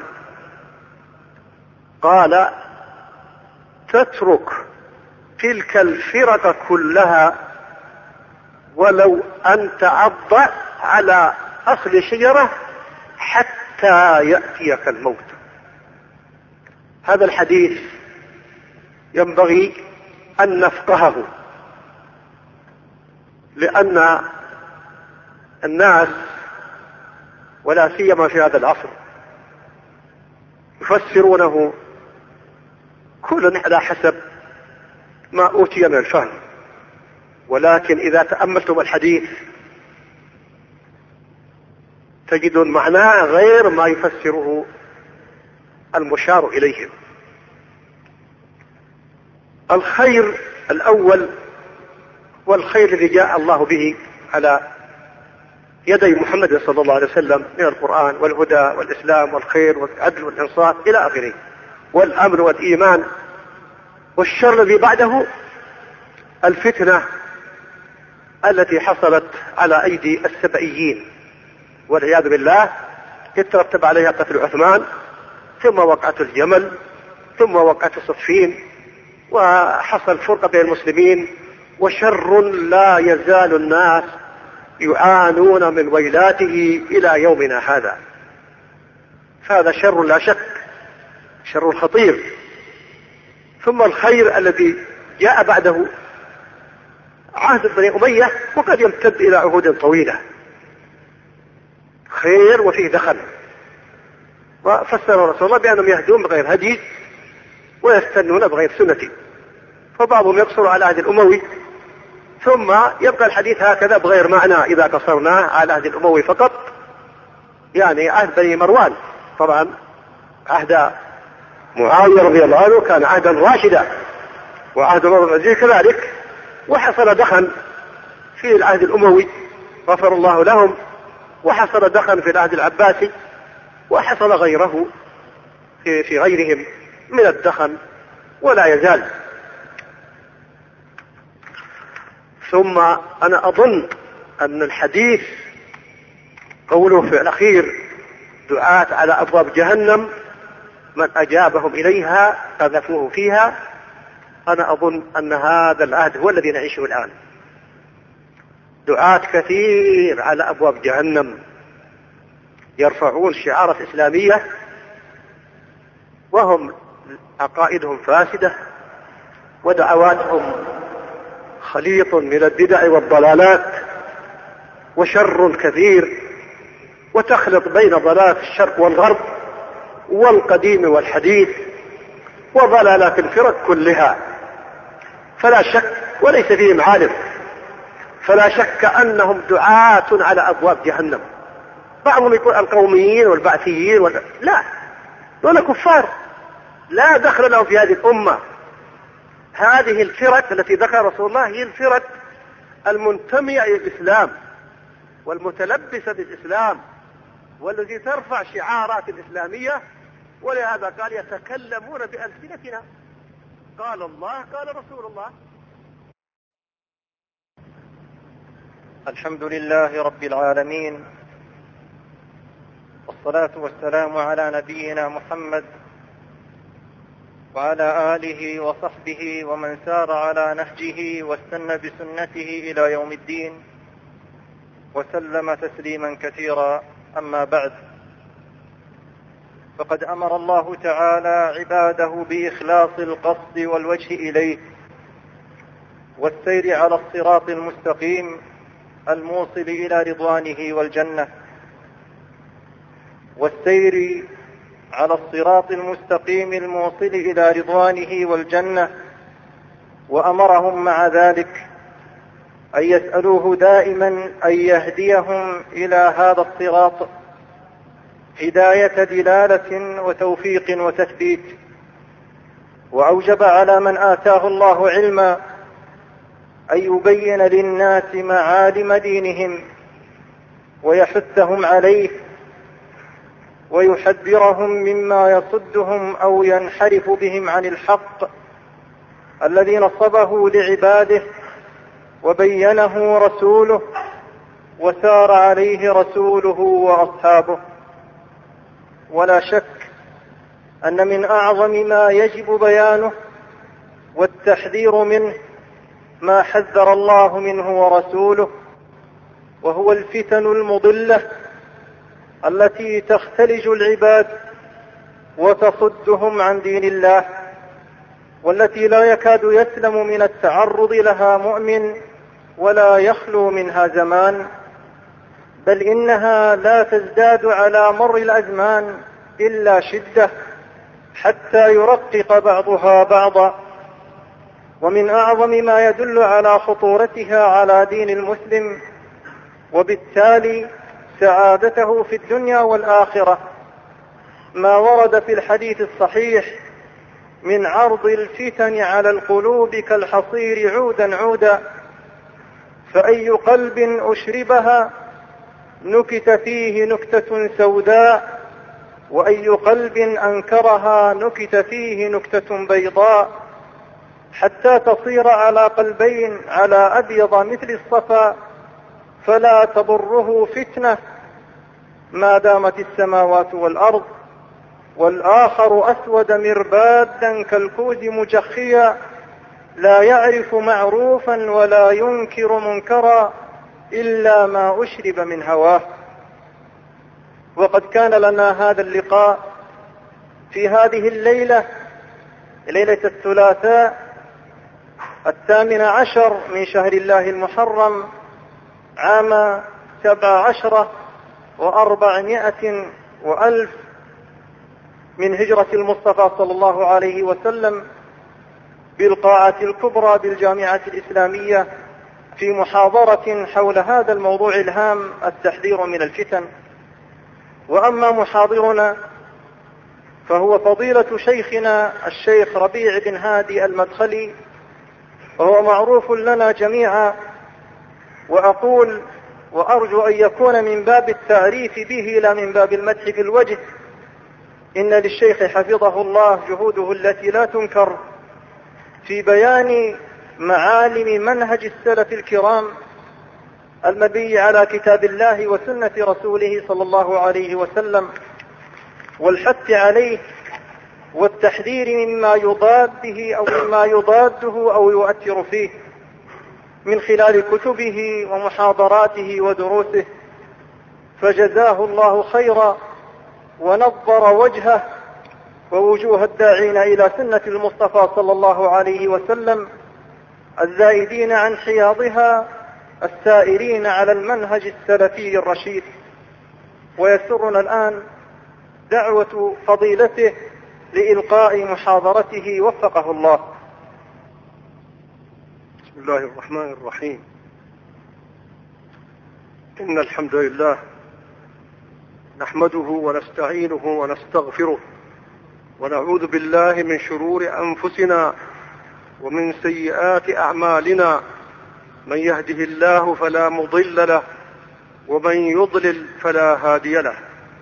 قال تترك تلك الفرق كلها ولو أن تعض على أصل شجرة حتى يأتيك الموت. هذا الحديث ينبغي أن نفقهه، لأن الناس ولا سيما في هذا العصر يفسرونه كل على حسب ما أوتي من الفهم، ولكن إذا تأملتم الحديث تجدون معناه غير ما يفسره المشار إليه. الخير الأول والخير الذي جاء الله به على يدي محمد صلى الله عليه وسلم من القرآن والهدى والإسلام والخير والعدل والإنصاف إلى آخره، والأمن والإيمان. والشر الذي بعده الفتنة التي حصلت على أيدي السبئيين والعياذ بالله، يترتب عليها قتل عثمان، ثم وقعة الجمل، ثم وقعة صفين، وحصل فرقة بين المسلمين، وشر لا يزال الناس يعانون من ويلاته إلى يومنا هذا. فهذا شر لا شك، شر خطير. ثم الخير الذي جاء بعده عهد بني أمية، وقد يمتد إلى عهود طويلة. خير وفيه دخل. وفسر رسول الله بأنهم يهدون بغير هدي ويستنون بغير سنتي. فبعضهم يقصر على العهد الأموي، ثم يبقى الحديث هكذا بغير معنى إذا قصرناه على العهد الأموي فقط، يعني عهد بني مروان. طبعا عهد معاوية رضي الله عنه كان عهدا راشدا، وعهد عمر بن العزيز كذلك، وحصل دخن في العهد الأموي غفر الله لهم، وحصل دخن في العهد العباسي، وحصل غيره في, في غيرهم من الدخن ولا يزال. ثم أنا أظن أن الحديث قوله في الأخير دعاة على أبواب جهنم من أجابهم إليها قذفوه فيها، أنا أظن أن هذا العهد هو الذي نعيشه الآن. دعاة كثير على أبواب جهنم يرفعون شعار الإسلامية وهم عقائدهم فاسدة ودعواتهم خليط من البدع والضلالات وشر كثير، وتخلط بين ضلالات الشرق والغرب والقديم والحديث وضلالات الفرق كلها. فلا شك وليس فيهم عالم، فلا شك أنهم دعاة على أبواب جهنم. بعضهم يقول القوميين والبعثيين وال... لا، دول كفار لا دخل لهم في هذه الأمة. هذه الفرق التي ذكر رسول الله هي الفرق المنتمية إلى الإسلام والمتلبسة بالإسلام والذي ترفع شعارات الإسلامية. ولهذا قال يتكلمون بألسنتنا، قال الله قال رسول الله. الحمد لله رب العالمين، والصلاة والسلام على نبينا محمد وعلى آله وصحبه ومن سار على نهجه واستنى بسنته إلى يوم الدين وسلم تسليما كثيرا. أما بعد، فقد أمر الله تعالى عباده بإخلاص القصد والوجه إليه والسير على الصراط المستقيم الموصل إلى رضوانه والجنة والسير على الصراط المستقيم الموصل إلى رضوانه والجنة وأمرهم مع ذلك أن يسألوه دائما أن يهديهم إلى هذا الصراط هداية دلالة وتوفيق وتثبيت. وأوجب على من آتاه الله علما أن يبين للناس معالم دينهم ويحثهم عليه ويحذرهم مما يصدهم أو ينحرف بهم عن الحق الذي نصبه لعباده وبينه رسوله وسار عليه رسوله وأصحابه. ولا شك أن من أعظم ما يجب بيانه والتحذير منه ما حذر الله منه ورسوله، وهو الفتن المضلة التي تختلج العباد وتصدهم عن دين الله، والتي لا يكاد يسلم من التعرض لها مؤمن ولا يخلو منها زمان، بل إنها لا تزداد على مر الأزمان إلا شدة حتى يرقق بعضها بعضا. ومن أعظم ما يدل على خطورتها على دين المسلم وبالتالي سعادته في الدنيا والآخرة ما ورد في الحديث الصحيح من عرض الفتن على القلوب كالحصير عودا عودا، فأي قلب أشربها نكت فيه نكتة سوداء، وأي قلب أنكرها نكت فيه نكتة بيضاء، حتى تصير على قلبين على أبيض مثل الصفا، فلا تضره فتنة ما دامت السماوات والأرض، والآخر أسود مربادا كالكوز مجخيا لا يعرف معروفا ولا ينكر منكرا إلا ما أشرب من هواه. وقد كان لنا هذا اللقاء في هذه الليلة، ليلة الثلاثاء الثامن عشر من شهر الله المحرم عام سبع عشرة وأربعمائة وألف من هجرة المصطفى صلى الله عليه وسلم، بالقاعة الكبرى بالجامعة الإسلامية في محاضرة حول هذا الموضوع الهام التحذير من الفتن. وأما محاضرنا فهو فضيلة شيخنا الشيخ ربيع بن هادي المدخلي، وهو معروف لنا جميعا، وأقول وأرجو أن يكون من باب التعريف به لا من باب المدح في الوجه، إن للشيخ حفظه الله جهوده التي لا تنكر في بيان معالم منهج السلف الكرام المبني على كتاب الله وسنة رسوله صلى الله عليه وسلم، والحث عليه والتحذير مما يضاده أو مما يضاده أو يؤثر فيه من خلال كتبه ومحاضراته ودروسه، فجزاه الله خيرا ونظر وجهه ووجوه الداعين إلى سنة المصطفى صلى الله عليه وسلم الزائدين عن حياضها السائرين على المنهج السلفي الرشيد. ويسرنا الآن دعوة فضيلته لإلقاء محاضرته وفقه الله. بسم الله الرحمن الرحيم. إن الحمد لله نحمده ونستعينه ونستغفره، ونعوذ بالله من شرور أنفسنا ومن سيئات أعمالنا، من يهده الله فلا مضل له ومن يضلل فلا هادي له،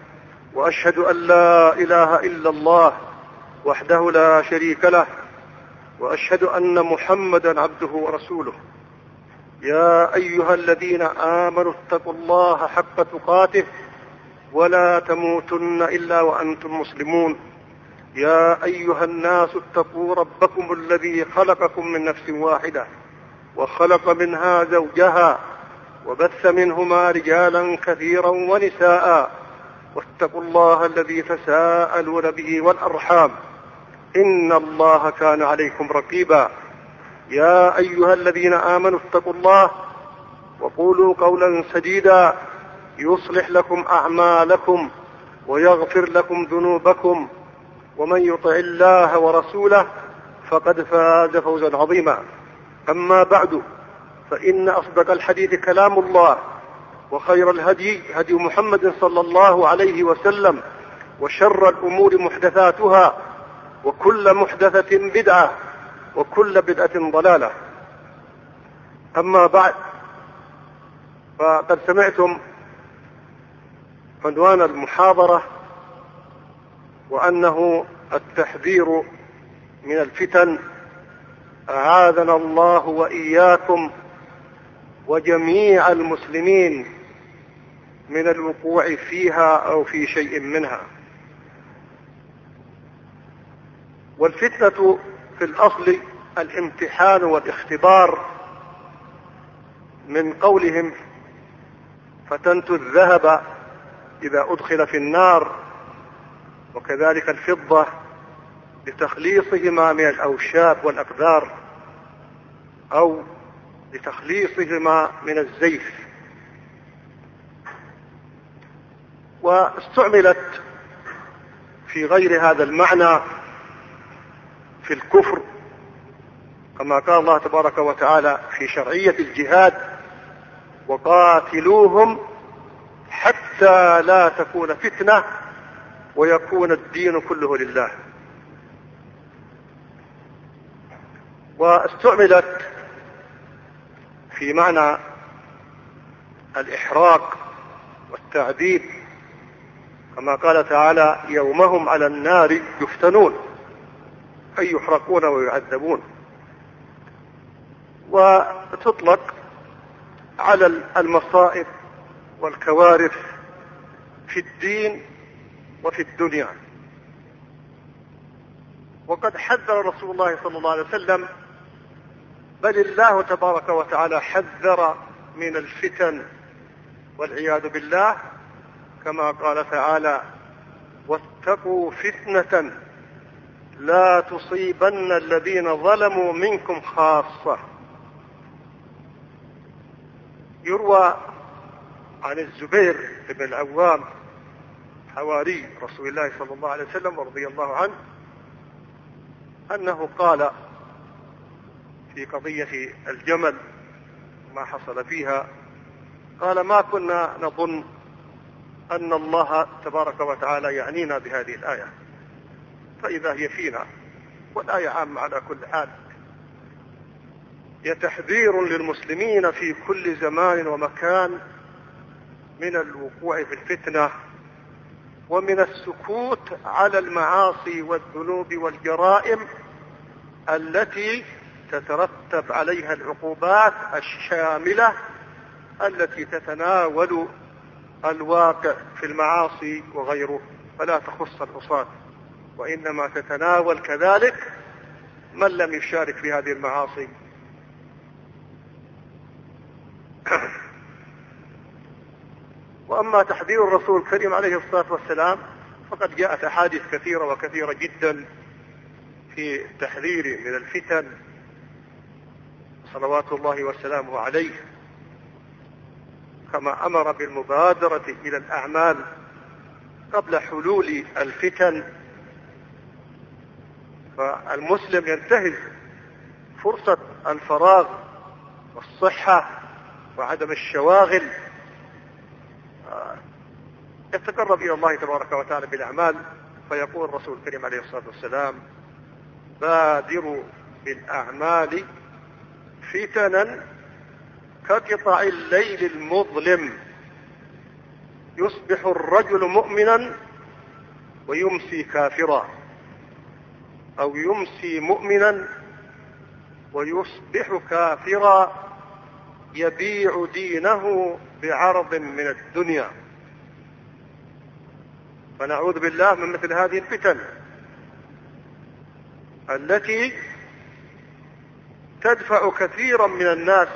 وأشهد أن لا إله إلا الله وحده لا شريك له، وأشهد أن محمدا عبده ورسوله. يا أيها الذين آمنوا اتقوا الله حق تقاته ولا تموتن إلا وأنتم مسلمون. يا أيها الناس اتقوا ربكم الذي خلقكم من نفس واحدة وخلق منها زوجها وبث منهما رجالا كثيرا ونساء، واتقوا الله الذي تساءلون به والأرحام إن الله كان عليكم رقيبا. يا أيها الذين آمنوا اتقوا الله وقولوا قولا سديدا يصلح لكم أعمالكم ويغفر لكم ذنوبكم، ومن يطع الله ورسوله فقد فاز فوزا عظيما. أما بعد، فإن أصدق الحديث كلام الله، وخير الهدي هدي محمد صلى الله عليه وسلم، وشر الأمور محدثاتها، وكل محدثة بدعة، وكل بدعة ضلالة. أما بعد، فقد سمعتم عنوان المحاضرة، وأنه التحذير من الفتن، أعاذنا الله وإياكم وجميع المسلمين من الوقوع فيها أو في شيء منها. والفتنة في الأصل الامتحان والاختبار، من قولهم فتنت الذهب إذا أدخل في النار، وكذلك الفضة لتخليصهما من الأوشاب والأقدار، أو لتخليصهما من الزيف. واستعملت في غير هذا المعنى في الكفر، كما قال الله تبارك وتعالى في شرعية الجهاد: وقاتلوهم حتى لا تكون فتنة ويكون الدين كله لله. واستعملت في معنى الإحراق والتعذيب، كما قال تعالى: يومهم على النار يفتنون، أي يحرقون ويعذبون. وتطلق على المصائب والكوارث في الدين وفي الدنيا. وقد حذر رسول الله صلى الله عليه وسلم، بل الله تبارك وتعالى حذر من الفتن والعياذ بالله، كما قال تعالى: واتقوا فتنة لا تصيبن الذين ظلموا منكم خاصة. يروى عن الزبير بن العوام حواري رسول الله صلى الله عليه وسلم ورضي الله عنه، أنه قال في قضية الجمل ما حصل فيها، قال: ما كنا نظن أن الله تبارك وتعالى يعنينا بهذه الآية، فإذا هي فينا. والآية عامة على كل حال، هي تحذير للمسلمين في كل زمان ومكان من الوقوع في الفتنة، ومن السكوت على المعاصي والذنوب والجرائم التي تترتب عليها العقوبات الشاملة التي تتناول الواقع في المعاصي وغيره، فلا تخص العصاة، وإنما تتناول كذلك من لم يشارك في هذه المعاصي. وأما تحذير الرسول الكريم عليه الصلاة والسلام، فقد جاءت أحاديث كثيرة وكثيرة جدا في التحذير من الفتن صلوات الله وسلامه عليه، كما أمر بالمبادرة إلى الأعمال قبل حلول الفتن. فالمسلم ينتهز فرصة الفراغ والصحة وعدم الشواغل، يتقرب إلى الله تبارك وتعالى بالأعمال. فيقول الرسول الكريم عليه الصلاة والسلام: بادروا بالأعمال فتنا كقطع الليل المظلم، يصبح الرجل مؤمنا ويمسي كافرا، أو يمسي مؤمنا ويصبح كافرا يبيع دينه بعرض من الدنيا. فنعوذ بالله من مثل هذه الفتن التي تدفع كثيرا من الناس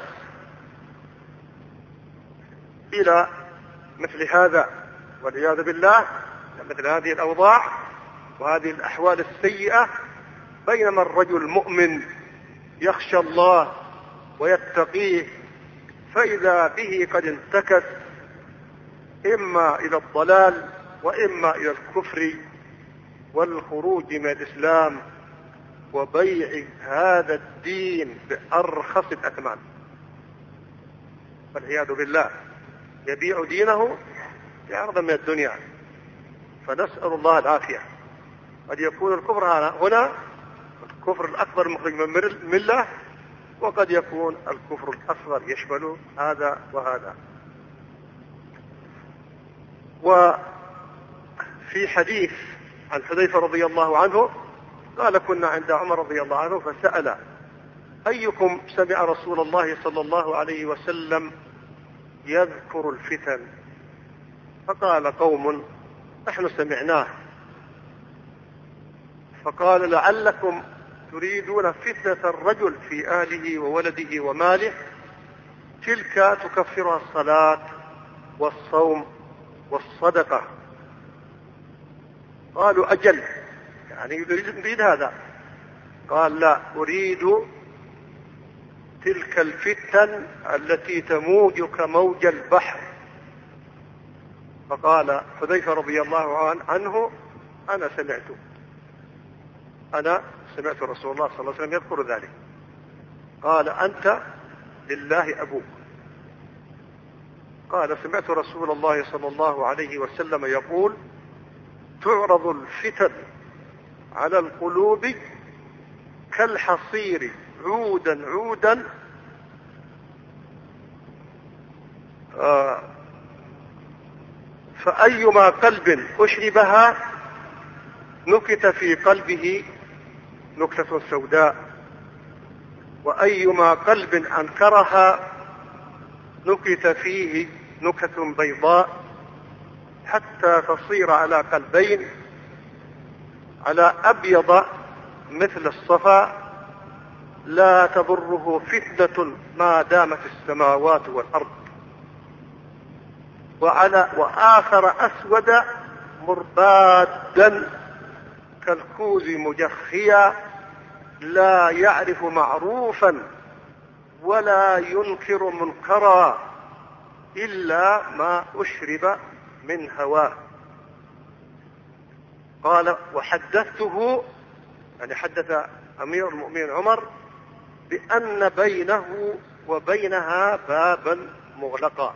إلى مثل هذا والعياذ بالله، مثل هذه الأوضاع وهذه الأحوال السيئة، بينما الرجل المؤمن يخشى الله ويتقيه فإذا به قد انتكس إما إلى الضلال وإما إلى الكفر والخروج من الإسلام وبيع هذا الدين بأرخص الأثمان والعياذ بالله، يبيع دينه بعرض من الدنيا. فنسأل الله العافية. قد يكون الكفر هنا الكفر الأكبر المخرج من الملة، وقد يكون الكفر الأصغر يشمل هذا وهذا. وفي حديث عن حذيفة رضي الله عنه قال: كنا عند عمر رضي الله عنه فسأل: أيكم سمع رسول الله صلى الله عليه وسلم يذكر الفتن؟ فقال قوم: نحن سمعناه. فقال: لعلكم تريدون فتنة الرجل في أهله وولده وماله، تلك تكفرها الصلاة والصوم والصدقة. قالوا: أجل، يعني يريد هذا. قال: لا، أريد تلك الفتن التي تموج كموج البحر. فقال حذيفة رضي الله عنه: أنا سمعت أنا سمعت رسول الله صلى الله عليه وسلم يذكر ذلك. قال: أنت لله أبوك. قال: سمعت رسول الله صلى الله عليه وسلم يقول: تعرض الفتن على القلوب كالحصير عودا عودا، آه فأيما قلب أشربها نكت في قلبه نكتة سوداء، وأيما قلب أنكرها نكت فيه نكتة بيضاء، حتى تصير على قلبين، على أبيض مثل الصفا، لا تضره فتنة ما دامت السماوات والأرض، وعلى وآخر أسود مربادا كالكوز مجخيا، لا يعرف معروفا ولا ينكر منكرا إلا ما أشرب من هواه. قال: وحدثته، يعني حدث أمير المؤمنين عمر، بأن بينه وبينها بابا مغلقا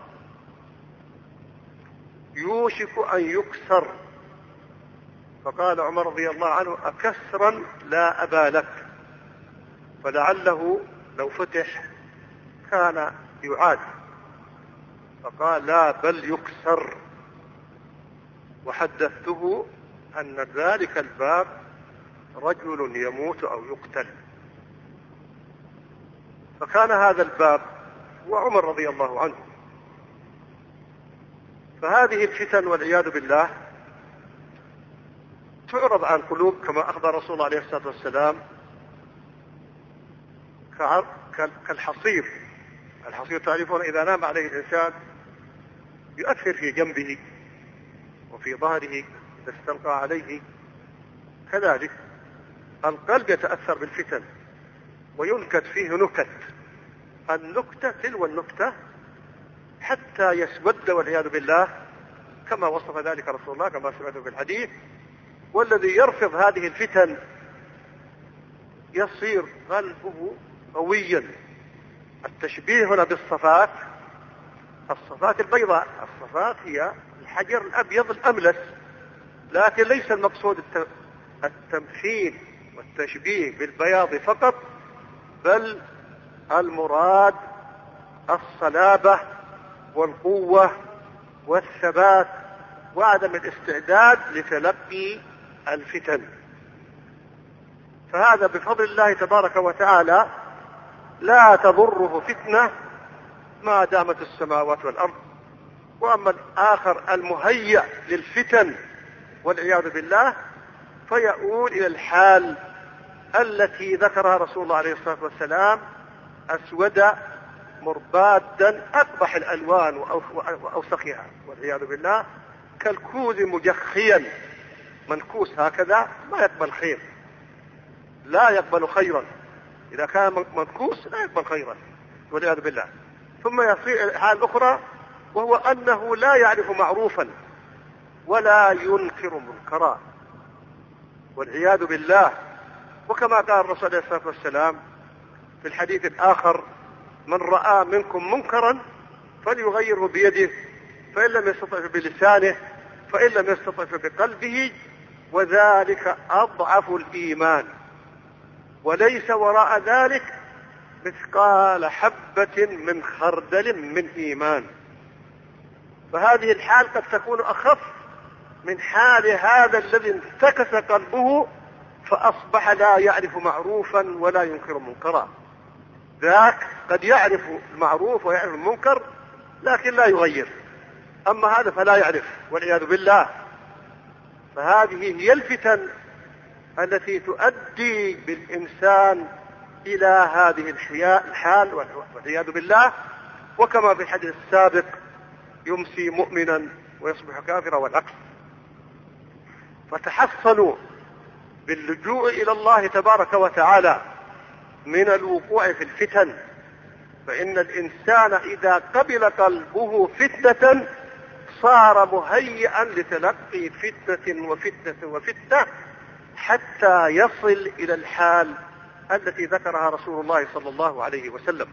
يوشك أن يكسر. فقال عمر رضي الله عنه: أكسرا لا أبا لك، فلعله لو فتح كان يعاد. فقال: لا، بل يكسر. وحدثته أن ذلك الباب رجل يموت أو يقتل. فكان هذا الباب وعمر رضي الله عنه. فهذه الفتن والعياذ بالله تعرض عن قلوب كما أخبر رسول الله عليه الصلاة والسلام كالحصير. الحصير تعرفون إذا نام عليه الإنسان يؤثر في جنبه وفي ظهره إذا استلقى عليه. كذلك القلب يتأثر بالفتن وينكت فيه نكت، النكتة تلو النكتة حتى يسود والعياذ بالله، كما وصف ذلك رسول الله كما سمعته في الحديث. والذي يرفض هذه الفتن يصير قلبه قويا. التشبيه هنا بالصفات، الصفات البيضاء، الصفات هي الحجر الأبيض الأملس، لكن ليس المقصود التمثيل والتشبيه بالبياض فقط، بل المراد الصلابة والقوة والثبات وعدم الاستعداد لتلقي الفتن. فهذا بفضل الله تبارك وتعالى لا تضره فتنة ما دامت السماوات والأرض. وأما الآخر المهيأ للفتن والعياذ بالله فيؤول إلى الحال التي ذكرها رسول الله عليه الصلاة والسلام: أسود مربادا أقبح الألوان وأوسخها والعياذ بالله، كالكوز مجخيا، منكوس هكذا ما يقبل خير، لا يقبل خيرا. إذا كان منكوس لا يقبل خيرا والعياذ بالله. ثم يصير حال أخرى وهو أنه لا يعرف معروفا ولا ينكر منكرا والعياذ بالله. وكما قال الرسول عليه الصلاة والسلام في الحديث الآخر: من رأى منكم منكرا فليغيره بيده، فإن لم يستطع بلسانه، فإن لم يستطع بقلبه، وذلك أضعف الإيمان، وليس وراء ذلك مثقال حبة من خردل من إيمان. فهذه الحال قد تكون أخف من حال هذا الذي انتكس قلبه فأصبح لا يعرف معروفا ولا ينكر منكرا. ذاك قد يعرف المعروف ويعرف المنكر لكن لا يغير، أما هذا فلا يعرف والعياذ بالله. فهذه هي الفتن التي تؤدي بالإنسان إلى هذه الحال والعياذ بالله. وكما في الحديث السابق: يمسي مؤمنا ويصبح كافرا والعكس. فتحصلوا باللجوء إلى الله تبارك وتعالى من الوقوع في الفتن، فإن الإنسان إذا قبل قلبه فتنة صار مهيئا لتلقي فتنة وفتنة وفتنة حتى يصل إلى الحال التي ذكرها رسول الله صلى الله عليه وسلم.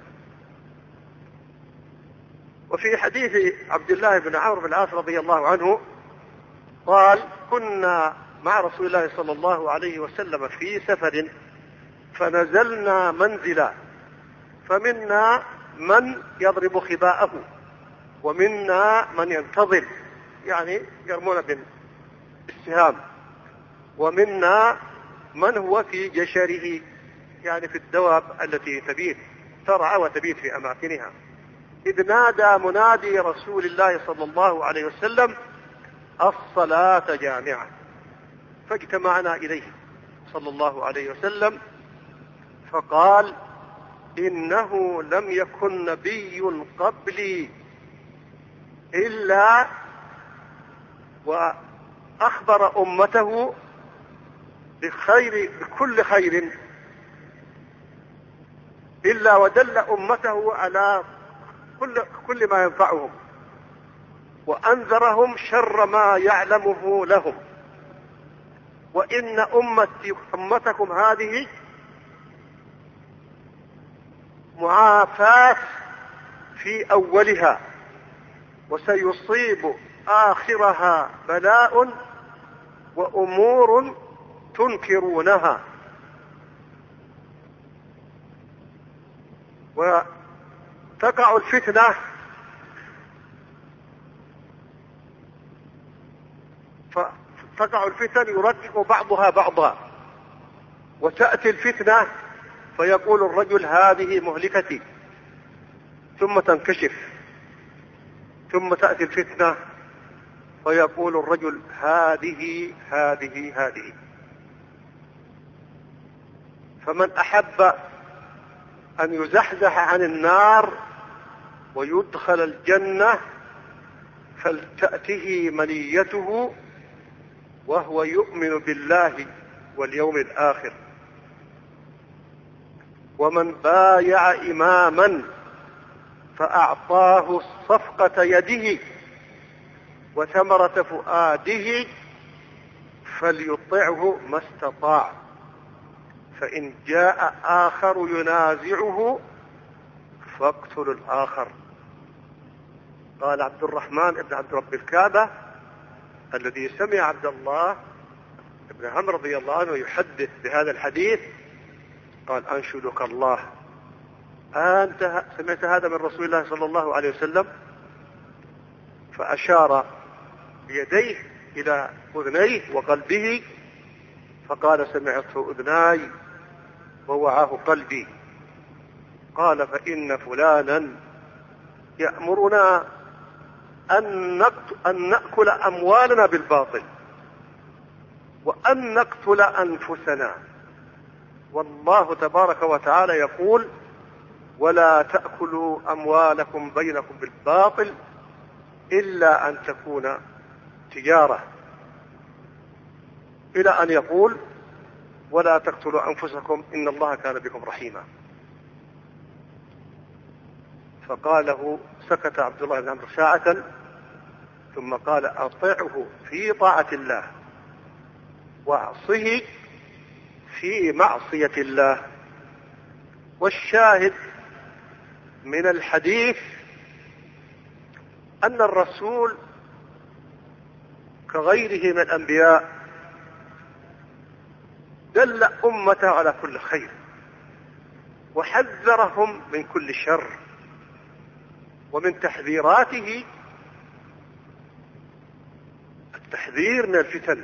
وفي حديث عبد الله بن عمرو بن العاص رضي الله عنه قال: كنا مع رسول الله صلى الله عليه وسلم في سفر فنزلنا منزلا، فمنا من يضرب خباءه ومنا من ينتظر، يعني يرمون بالسهام، ومنا من هو في جشره، يعني في الدواب التي تبيت ترعى وتبيت في أماكنها. إذ نادى منادي رسول الله صلى الله عليه وسلم: الصلاة جامعة. فاجتمعنا إليه صلى الله عليه وسلم فقال: إنه لم يكن نبي قبلي إلا وأخبر أمته بخير بكل خير، إلا ودل أمته على كل, كل ما ينفعهم، وأنذرهم شر ما يعلمه لهم. وإن أمتي أمتكم هذه معافاة في أولها، وسيصيب آخرها بلاء وأمور تنكرونها. وتقع الفتنة فتقع الفتن يركب بعضها بعضا، وتأتي الفتنة فيقول الرجل: هذه مهلكتي، ثم تنكشف، ثم تأتي الفتنة فيقول الرجل: هذه هذه هذه. فمن أحب أن يزحزح عن النار ويدخل الجنة فلتأته منيته وهو يؤمن بالله واليوم الآخر. ومن بايع إماما فأعطاه صفقة يده وثمرة فؤاده فليطعه ما استطاع، فإن جاء آخر ينازعه فاقتلوا الآخر. قال عبد الرحمن بن عبد رب الكعبة الذي سمع عبد الله بن عمرو رضي الله عنه يحدث بهذا الحديث، قال: أنشدك الله، أنت سمعت هذا من رسول الله صلى الله عليه وسلم؟ فأشار بيديه إلى أذنيه وقلبه فقال سمعته أذناي ووعاه قلبي. قال فإن فلانا يأمرنا أن نأكل أموالنا بالباطل وأن نقتل أنفسنا، والله تبارك وتعالى يقول ولا تأكلوا أموالكم بينكم بالباطل إلا أن تكون تجارة، إلى أن يقول ولا تقتلوا أنفسكم إن الله كان بكم رحيما. فقال له سكت عبد الله بن عمرو ساعة ثم قال أطعه في طاعة الله واعصه في معصية الله. والشاهد من الحديث أن الرسول كغيره من الأنبياء دل أمته على كل خير وحذرهم من كل شر، ومن تحذيراته التحذير من الفتن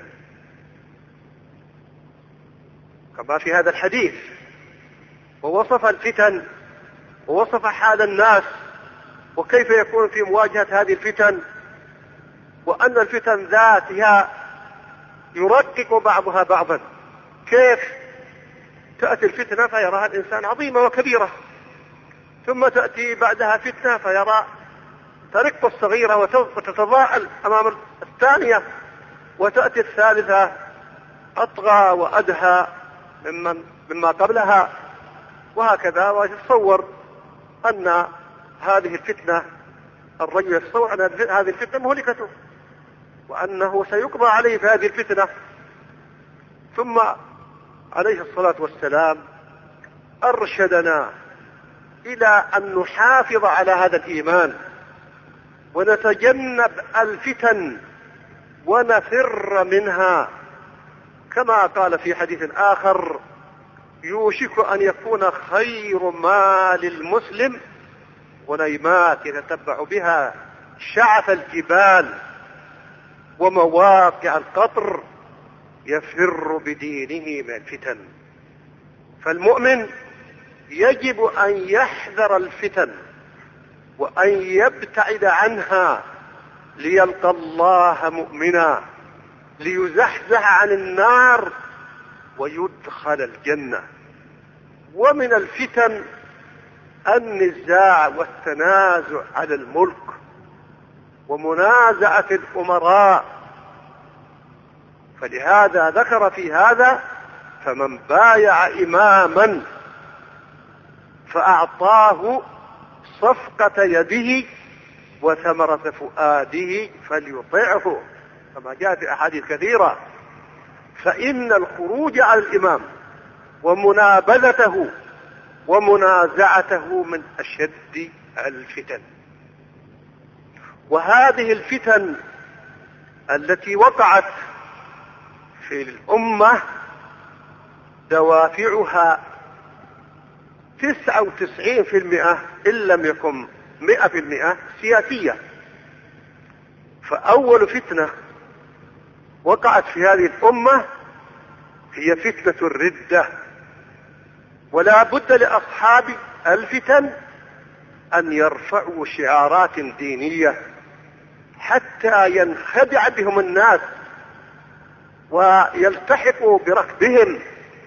كما في هذا الحديث، ووصف الفتن ووصف حال الناس وكيف يكون في مواجهة هذه الفتن، وأن الفتن ذاتها يرقق بعضها بعضا. كيف تأتي الفتنة فيراها الإنسان عظيمة وكبيرة، ثم تأتي بعدها فتنة فيرى ترق الصغيرة وتتضاءل أمام الثانية، وتأتي الثالثة أطغى وأدهى ممن مما قبلها، وهكذا. ويتصور أن هذه الفتنة الرجل يتصور أن هذه الفتنة مهلكته وأنه سيقضى عليه في هذه الفتنة. ثم عليه الصلاة والسلام أرشدنا إلى أن نحافظ على هذا الإيمان ونتجنب الفتن ونفر منها، كما قال في حديث آخر يوشك أن يكون خير مال المسلم غنيمات يتتبع بها شعث الجبال ومواقع القطر يفر بدينه من الفتن. فالمؤمن يجب أن يحذر الفتن وأن يبتعد عنها ليلقى الله مؤمنا ليزحزح عن النار ويدخل الجنة. ومن الفتن النزاع والتنازع على الملك ومنازعة الأمراء، فلهذا ذكر في هذا فمن بايع إماما فأعطاه صفقة يده وثمرة فؤاده فليطعه، كما جاء في أحاديث كثيرة. فإن الخروج على الإمام ومنابذته ومنازعته من أشد الفتن. وهذه الفتن التي وقعت في الأمة دوافعها تسعة وتسعين في المئة إن لم يكن مئة في المئة سياسية. فأول فتنة وقعت في هذه الأمة هي فتنة الردة، ولا بد لأصحاب الفتن أن يرفعوا شعارات دينية حتى ينخدع بهم الناس ويلتحقوا بركبهم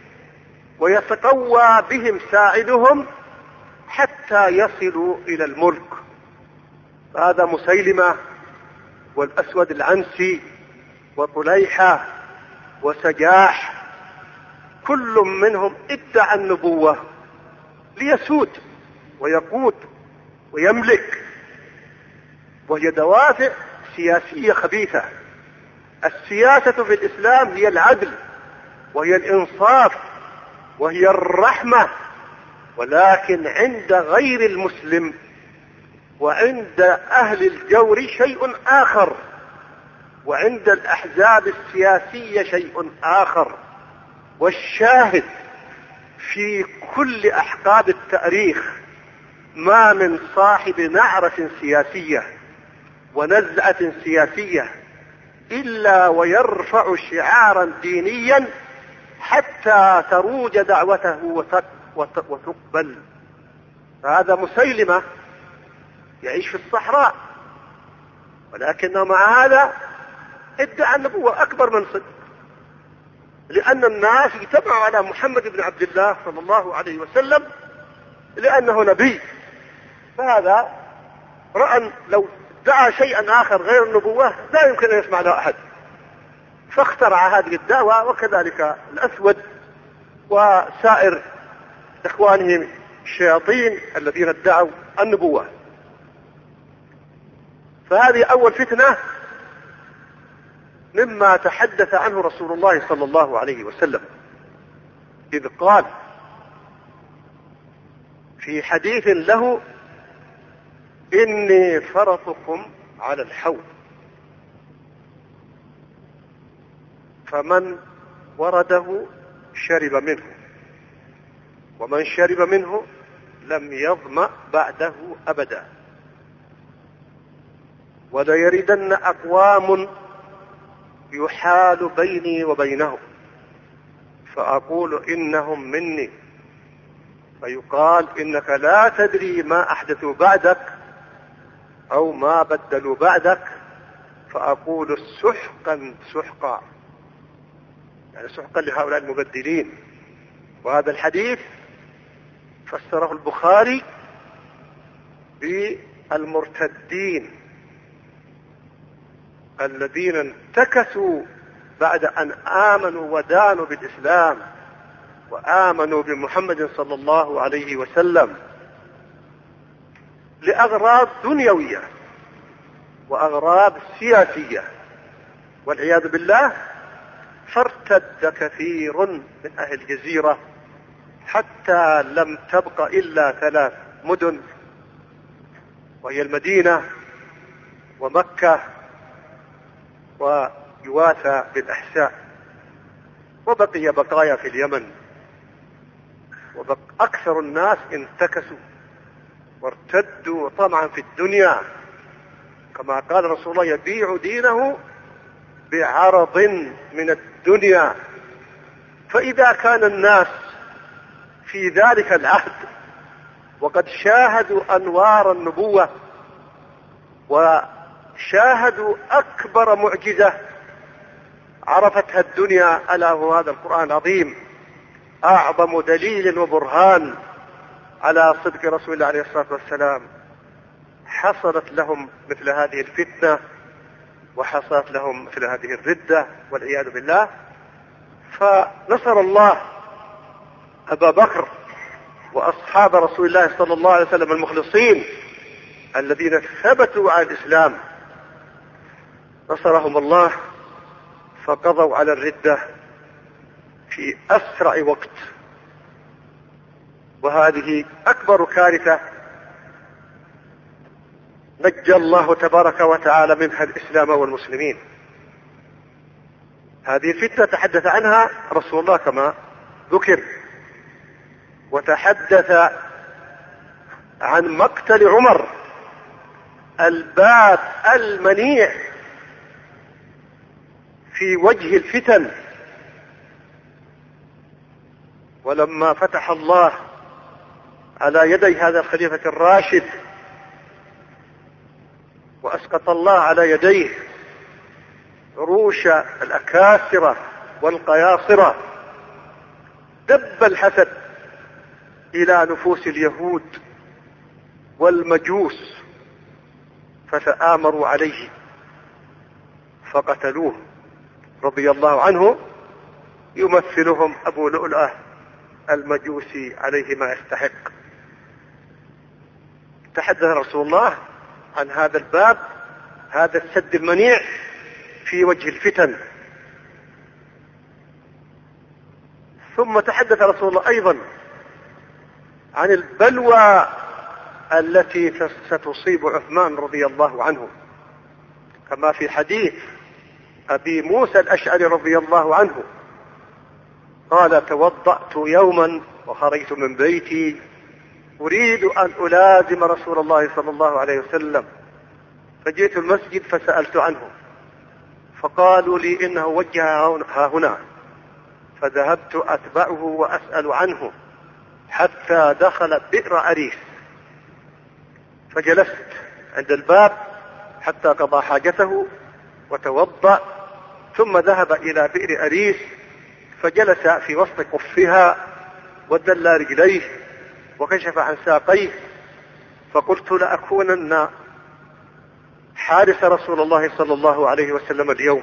ويتقوى بهم ساعدهم حتى يصلوا إلى الملك. هذا مسيلمة والأسود العنسي وطليحة وسجاح كل منهم ادعى النبوة ليسود ويقود ويملك، وهي دوافع سياسية خبيثة. السياسة في الإسلام هي العدل وهي الإنصاف وهي الرحمة، ولكن عند غير المسلم وعند أهل الجور شيء آخر، وعند الأحزاب السياسية شيء آخر. والشاهد في كل أحقاب التاريخ ما من صاحب نعرة سياسية ونزعة سياسية إلا ويرفع شعارا دينيا حتى تروج دعوته وتقبل. فهذا مسيلمة يعيش في الصحراء، ولكنه مع هذا ادعى النبوة أكبر من صدق، لأن الناس اجتمعوا على محمد بن عبد الله صلى الله عليه وسلم لأنه نبي. فهذا رأى لو ادعى شيئا آخر غير النبوة لا يمكن أن يسمع له أحد، فاخترع هذه الدعوة، وكذلك الأسود وسائر إخوانهم الشياطين الذين ادعوا النبوة. فهذه أول فتنة مما تحدث عنه رسول الله صلى الله عليه وسلم، إذ قال في حديث له: إني فرطكم على الحوض، فمن ورده شرب منه، ومن شرب منه لم يظمأ بعده أبدا، وليردن أقوام يحال بيني وبينهم فأقول إنهم مني، فيقال إنك لا تدري ما أحدثوا بعدك أو ما بدلوا بعدك، فأقول سحقا سحقا، يعني سحقا لهؤلاء المبدلين. وهذا الحديث فسره البخاري بالمرتدين الذين انتكسوا بعد أن آمنوا ودانوا بالإسلام وآمنوا بمحمد صلى الله عليه وسلم لأغراض دنيوية وأغراض سياسية والعياذ بالله. فارتد كثير من أهل الجزيرة حتى لم تبق إلا ثلاث مدن، وهي المدينة ومكة ويواثى بالأحساء، وبقي بقايا في اليمن. وأكثر الناس انتكسوا وارتدوا طمعا في الدنيا، كما قال رسول الله: يبيع دينه بعرض من الدنيا. فإذا كان الناس في ذلك العهد وقد شاهدوا أنوار النبوة وشاهدوا أكبر معجزة عرفتها الدنيا ألا هو هذا القرآن العظيم، أعظم دليل وبرهان على صدق رسول الله عليه الصلاة والسلام، حصلت لهم مثل هذه الفتنة وحصلت لهم مثل هذه الردة والعياذ بالله. فنصر الله أبا بكر وأصحاب رسول الله صلى الله عليه وسلم المخلصين الذين ثبتوا على الإسلام، نصرهم الله فقضوا على الردة في أسرع وقت. وهذه أكبر كارثة نجى الله تبارك وتعالى منها الإسلام والمسلمين. هذه الفتنة تحدث عنها رسول الله كما ذكر، وتحدث عن مقتل عمر الباب المنيع في وجه الفتن. ولما فتح الله على يدي هذا الخليفة الراشد وأسقط الله على يديه عروش الأكاسرة والقياصرة، دب الحسد إلى نفوس اليهود والمجوس فتآمروا عليه فقتلوه رضي الله عنه، يمثلهم أبو لؤلؤة المجوسي عليه ما يستحق. تحدث رسول الله عن هذا الباب، هذا السد المنيع في وجه الفتن. ثم تحدث رسول الله أيضا عن البلوى التي ستصيب عثمان رضي الله عنه، كما في حديث أبي موسى الأشعري رضي الله عنه قال: توضأت يوما وخرجت من بيتي أريد أن ألازم رسول الله صلى الله عليه وسلم، فجئت المسجد فسألت عنه فقالوا لي إنه وجه ها هنا، فذهبت أتبعه وأسأل عنه حتى دخل بئر أريس، فجلست عند الباب حتى قضى حاجته وتوضأ، ثم ذهب إلى بئر أريس فجلس في وسط قفها ودلى رجليه وكشف عن ساقيه، فقلت لأكونن حارس رسول الله صلى الله عليه وسلم اليوم،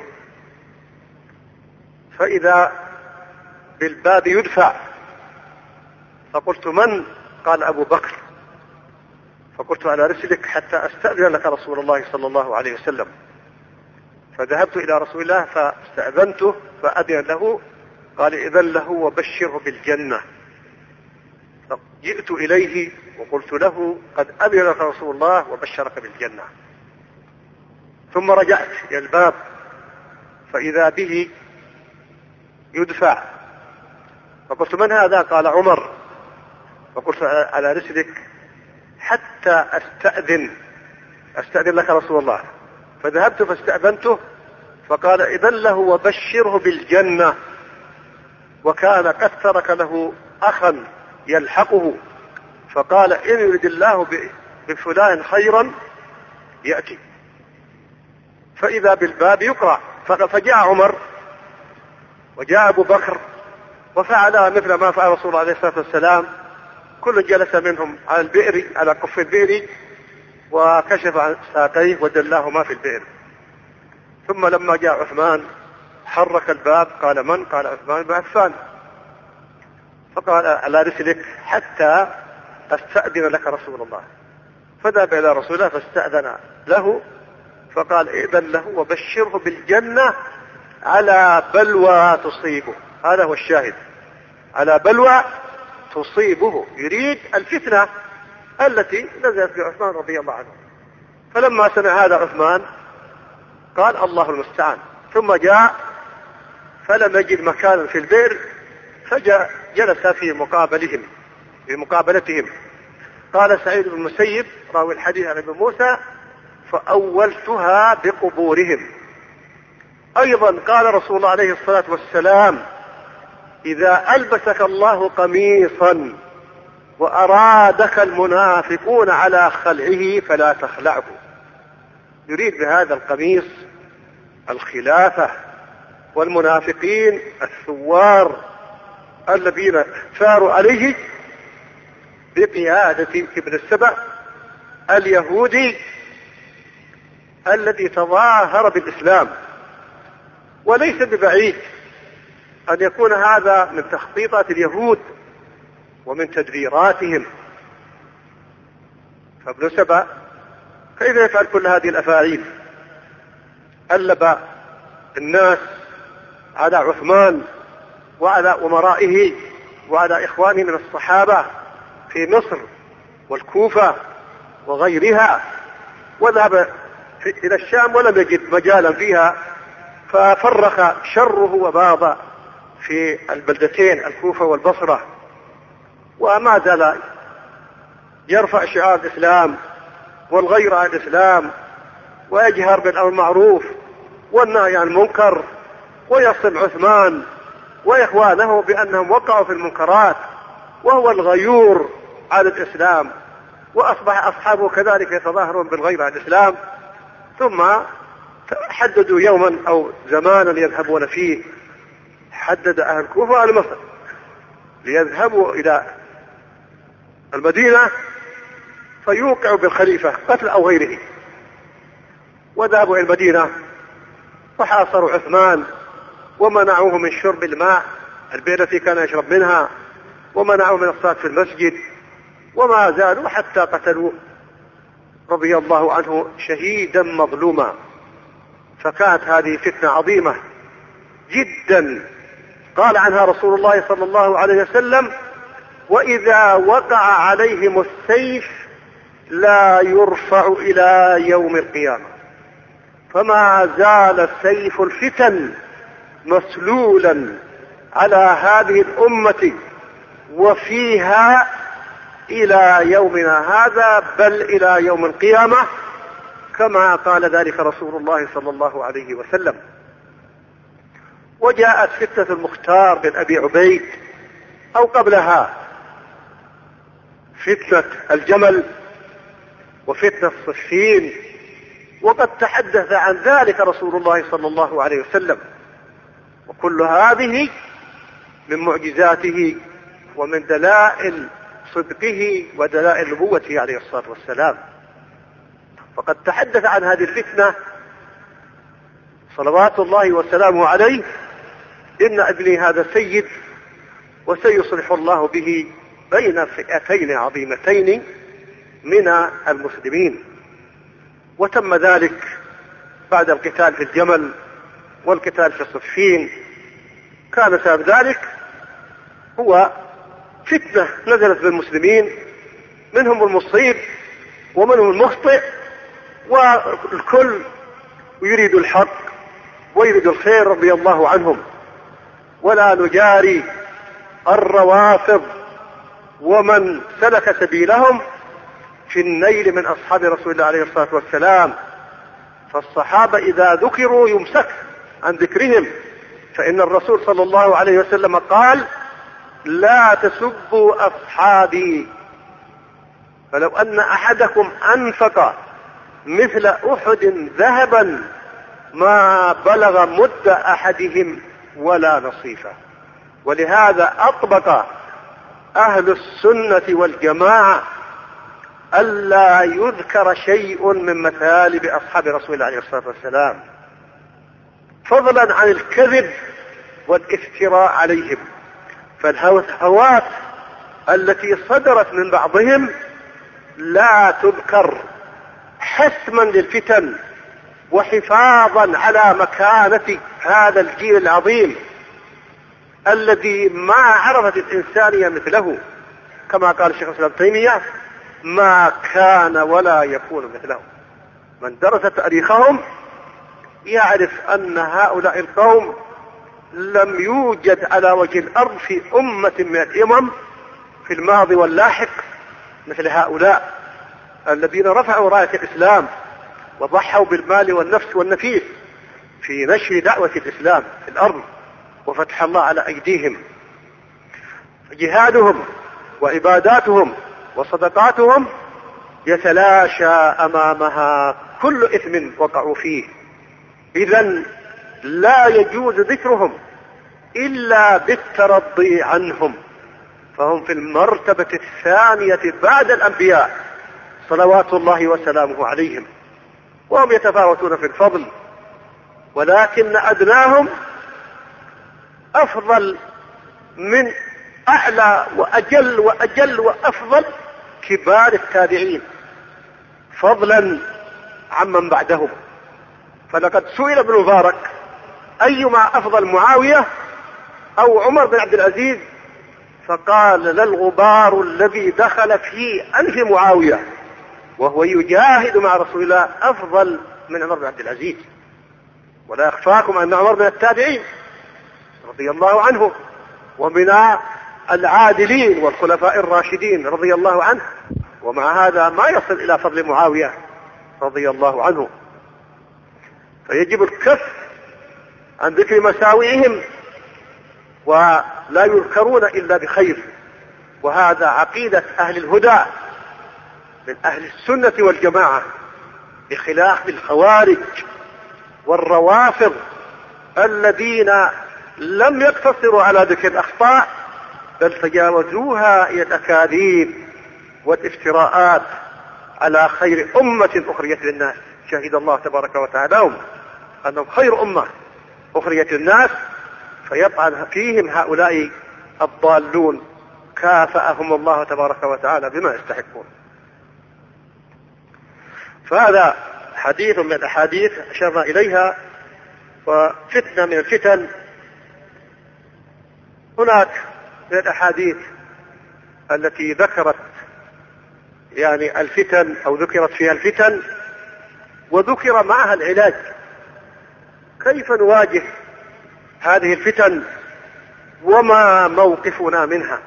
فإذا بالباب يدفع، فقلت من؟ قال أبو بكر، فقلت على رسلك حتى أستأذن لك رسول الله صلى الله عليه وسلم، فذهبت إلى رسول الله فاستأذنته فأذن له، قال إذن له وبشره بالجنة. فجئت إليه وقلت له قد أذن لك رسول الله وبشرك بالجنة، ثم رجعت إلى الباب فإذا به يدفع، فقلت من هذا؟ قال عمر، فقلت على رسلك حتى أستأذن أستأذن لك رسول الله، فذهبت فاستأذنته فقال إذن له وبشره بالجنة، وكان قد ترك له أخا يلحقه، فقال إن يريد الله بفلان خيرا يأتي، فإذا بالباب يقرأ، فجاء عمر وجاء أبو بكر وفعل مثل ما فعل رسول الله عليه الصلاة والسلام، كل جلس منهم على البئر على قف البئر وكشف عن ساقيه ودلاهما في البئر. ثم لما جاء عثمان حرك الباب، قال من؟ قال عثمان بن عفان، فقال على رسلك حتى أستأذن لك رسول الله، فذهب إلى رسول الله فاستأذن له، فقال إذن له وبشره بالجنة على بلوى تصيبه. هذا هو الشاهد، على بلوى تصيبه، يريد الفتنة التي نزلت بعثمان رضي الله عنه. فلما سمع هذا عثمان قال الله المستعان، ثم جاء فلم يجد مكانا في البئر فجاء جلس في مقابلهم في مقابلتهم. قال سعيد بن المسيب راوي الحديث عن ابن موسى فأولتها بقبورهم. أيضا قال رسول الله عليه الصلاة والسلام إذا ألبسك الله قميصا وأرادك المنافقون على خلعه فلا تخلعه، يريد بهذا القميص الخلافة، والمنافقين الثوار الذين ثاروا عليه بقيادة ابن السبع اليهودي الذي تظاهر بالإسلام. وليس ببعيد أن يكون هذا من تخطيطات اليهود ومن تدبيراتهم، فابن سبع كيف يفعل كل هذه الأفاعيل؟ ألب الناس على عثمان وعلى أمرائه وعلى إخوانه من الصحابة في مصر والكوفة وغيرها، وذهب إلى الشام ولم يجد مجالا فيها، ففرخ شره وباض في البلدتين الكوفة والبصرة، وما زال يرفع شعار الإسلام والغير عن الإسلام، ويجهر بالأمر المعروف والنهي عن المنكر، ويصم عثمان وإخوانه بأنهم وقعوا في المنكرات، وهو الغيور على الإسلام، وأصبح أصحابه كذلك يتظاهرون بالغير عن الإسلام. ثم حددوا يوما أو زمانا يذهبون فيه، حدد أهل الكوفة وأهل مصر ليذهبوا إلى المدينة فيوقعوا بالخليفة قتل أو غيره، وذهبوا إلى المدينة فحاصروا عثمان ومنعوه من شرب الماء البئر التي كان يشرب منها، ومنعوه من الصلاة في المسجد، وما زالوا حتى قتلوه رضي الله عنه شهيدا مظلوما. فكانت هذه فتنة عظيمة جدا قال عنها رسول الله صلى الله عليه وسلم وإذا وقع عليهم السيف لا يرفع إلى يوم القيامة. فما زال سيف الفتن مسلولا على هذه الأمة وفيها إلى يومنا هذا، بل إلى يوم القيامة، كما قال ذلك رسول الله صلى الله عليه وسلم. وجاءت فتنة المختار بن أبي عبيد، أو قبلها فتنة الجمل وفتنة صفين، وقد تحدث عن ذلك رسول الله صلى الله عليه وسلم، وكل هذه من معجزاته ومن دلائل صدقه ودلائل نبوته عليه الصلاة والسلام. فقد تحدث عن هذه الفتنة صلوات الله وسلامه عليه: إن ابني هذا سيد وسيصلح الله به بين فئتين عظيمتين من المسلمين. وتم ذلك بعد القتال في الجمل والقتال في صفين. كان سبب ذلك هو فتنة نزلت بالمسلمين، منهم المصيب ومنهم المخطئ، والكل يريد الحق ويريد الخير رضي الله عنهم. ولا نجاري الروافض ومن سلك سبيلهم في النيل من أصحاب رسول الله عليه الصلاة والسلام. فالصحابة إذا ذكروا يمسك عن ذكرهم، فإن الرسول صلى الله عليه وسلم قال: لا تسبوا أصحابي، فلو أن أحدكم أنفق مثل أحد ذهبا ما بلغ مد أحدهم ولا نصيفه. ولهذا أطبق أهل السنة والجماعة ألا يذكر شيء من مثالب أصحاب رسول الله عليه الصلاة والسلام، فضلا عن الكذب والافتراء عليهم. فالهوات التي صدرت من بعضهم لا تذكر حسما للفتن وحفاظا على مكانة هذا الجيل العظيم الذي ما عرفت الإنسانية مثله، كما قال الشيخ الإسلام ابن تيمية: ما كان ولا يكون مثله. من درس تاريخهم يعرف أن هؤلاء القوم لم يوجد على وجه الأرض في أمة من الأمم في الماضي واللاحق مثل هؤلاء الذين رفعوا راية الإسلام وضحوا بالمال والنفس والنفيس في نشر دعوة الإسلام في الأرض وفتح الله على أيديهم. جهادهم وعباداتهم وصدقاتهم يتلاشى أمامها كل إثم وقعوا فيه. إذن لا يجوز ذكرهم إلا بالترضي عنهم، فهم في المرتبة الثانية بعد الأنبياء صلوات الله وسلامه عليهم، وهم يتفاوتون في الفضل، ولكن أدناهم أفضل من أعلى وأجل وأجل وأفضل كبار التابعين فضلا عمن بعدهم. فلقد سئل ابن مبارك: أيما أفضل، معاوية أو عمر بن عبد العزيز؟ فقال: لا الغبار الذي دخل في أنف معاوية وهو يجاهد مع رسول الله أفضل من عمر بن عبد العزيز. ولا يخفاكم أن عمر من التابعين رضي الله عنه ومن العادلين والخلفاء الراشدين رضي الله عنه، ومع هذا ما يصل إلى فضل معاوية رضي الله عنه. فيجب الكف عن ذكر مساوئهم، ولا يذكرون إلا بخير. وهذا عقيدة أهل الهدى من أهل السنة والجماعة، بخلاف الخوارج والروافض الذين لم يقتصروا على ذكر الأخطاء، بل تجاوزوها إلى الأكاذيب والافتراءات على خير أمة أخرجت للناس. شهد الله تبارك وتعالى أنهم خير أمة أخرجت للناس، فيطعن فيهم هؤلاء الضالون كافأهم الله تبارك وتعالى بما يستحقون. فهذا حديث من الأحاديث أشرنا إليها، وفتنة من الفتن. هناك من الأحاديث التي ذكرت يعني الفتن أو ذكرت فيها الفتن وذكر معها العلاج، كيف نواجه هذه الفتن وما موقفنا منها.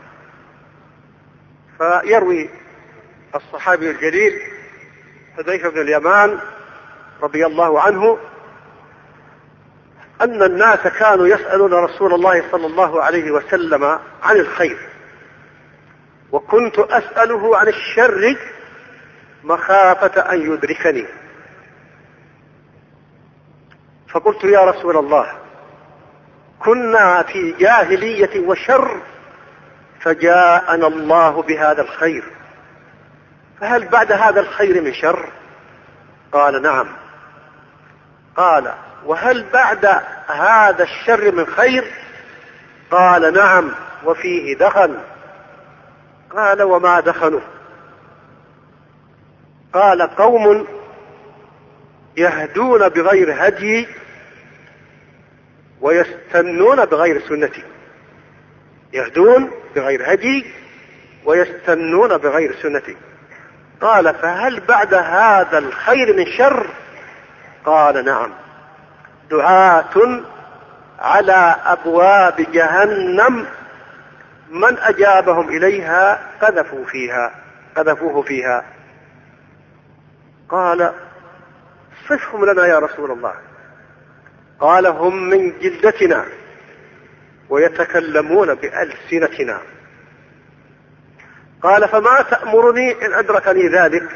فيروي الصحابي الجليل حذيفة بن اليمان رضي الله عنه أن الناس كانوا يسألون رسول الله صلى الله عليه وسلم عن الخير، وكنت أسأله عن الشر مخافة أن يدركني. فقلت يا رسول الله، كنا في جاهلية وشر فجاءنا الله بهذا الخير، فهل بعد هذا الخير من شر؟ قال نعم. قال وهل بعد هذا الشر من خير؟ قال نعم وفيه دخن. قال وما دخنه؟ قال قوم يهدون بغير هدي ويستنون بغير سنتي. يهدون بغير هدي ويستنون بغير سنتي. قال فهل بعد هذا الخير من شر؟ قال نعم، دعاة على أبواب جهنم من أجابهم إليها قذفوا فيها قذفوه فيها. قال صفهم لنا يا رسول الله. قال هم من جلدتنا ويتكلمون بألسنتنا. قال فما تأمرني إن أدركني ذلك؟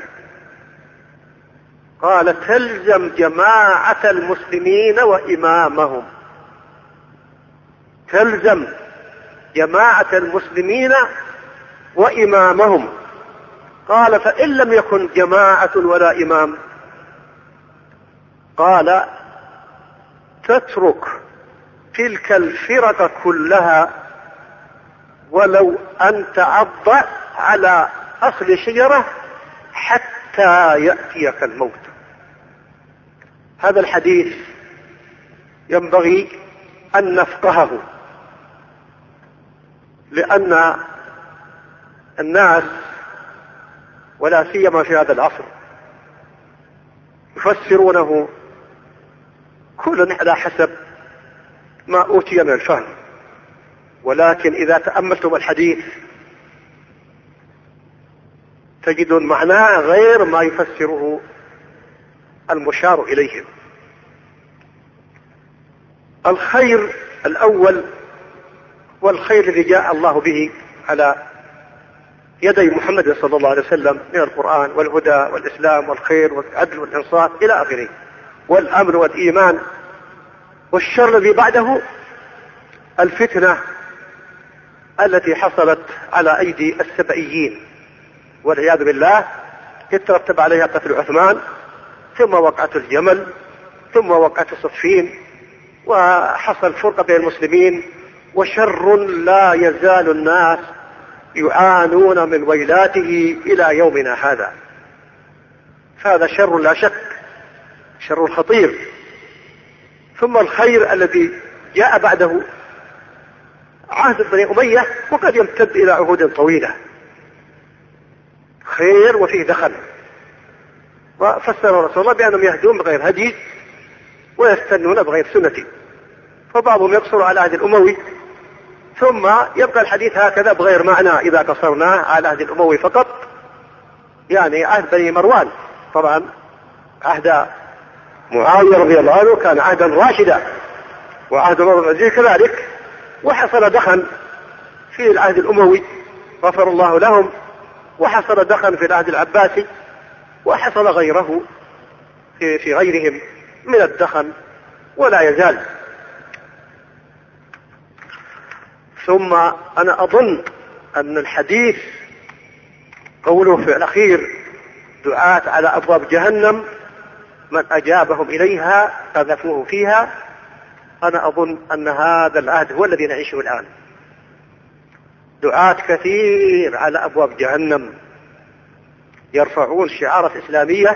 قال تلزم جماعة المسلمين وإمامهم. تلزم جماعة المسلمين وإمامهم. قال فإن لم يكن جماعة ولا إمام؟ قال تترك تلك الفرق كلها ولو أن تعض على أصل شجرة حتى يأتيك الموت. هذا الحديث ينبغي أن نفقهه، لأن الناس ولا سيما في هذا العصر يفسرونه كل على حسب ما أوتي من الفهم، ولكن إذا تأملتم الحديث تجدون معناه غير ما يفسره المشار إليه. الخير الأول والخير الذي جاء الله به على يدي محمد صلى الله عليه وسلم من القرآن والهدى والإسلام والخير والعدل والإنصاف إلى آخره، والأمن والإيمان. والشر الذي بعده الفتنة التي حصلت على أيدي السبئيين والعياذ بالله، يترتب عليها قتل عثمان، ثم وقعة الجمل، ثم وقعة صفين، وحصل فرقة بين المسلمين، وشر لا يزال الناس يعانون من ويلاته إلى يومنا هذا. فهذا شر لا شك، شر خطير. ثم الخير الذي جاء بعده عهد بني أمية، وقد يمتد إلى عهود طويلة، خير وفيه دخل. وفسر رسول الله بأنهم يهدون بغير هدي ويستنون بغير سنتي، فبعضهم يقصر على العهد الأموي، ثم يبقى الحديث هكذا بغير معنى إذا قصرناه على العهد الأموي فقط، يعني عهد بني مروان. طبعا عهد معاوية رضي الله عنه كان عهدا راشدا، وعهد عمر بن العزيز كذلك، وحصل دخن في العهد الأموي غفر الله لهم، وحصل دخن في العهد العباسي، وحصل غيره في, في غيرهم من الدخن ولا يزال. ثم أنا أظن أن الحديث قوله في الأخير دعاة على أبواب جهنم من أجابهم إليها قذفوه فيها، أنا أظن أن هذا العهد هو الذي نعيشه الآن. دعاة كثير على أبواب جهنم يرفعون شعارات إسلامية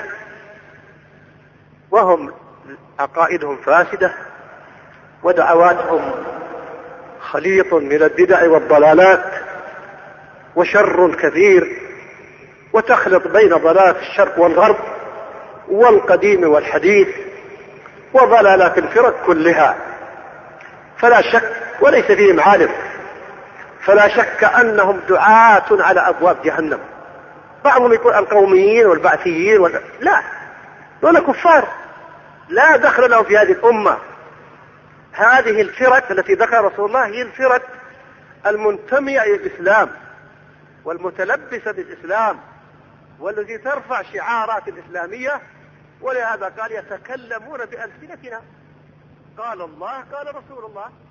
وهم عقائدهم فاسدة ودعواتهم خليط من البدع والضلالات وشر كثير، وتخلط بين ضلالات الشرق والغرب والقديم والحديث وضلالات الفرق كلها. فلا شك وليس فيهم عالم، فلا شك أنهم دعاة على أبواب جهنم. بعضهم يقول القوميين والبعثيين وال... لا، دول كفار لا دخل لهم في هذه الأمة، هذه الفرق التي ذكر رسول الله هي الفرق المنتمية إلى الإسلام والمتلبسة بالإسلام والتي ترفع شعارات الإسلامية، ولهذا قال يتكلمون بألسنتنا، قال الله قال رسول الله.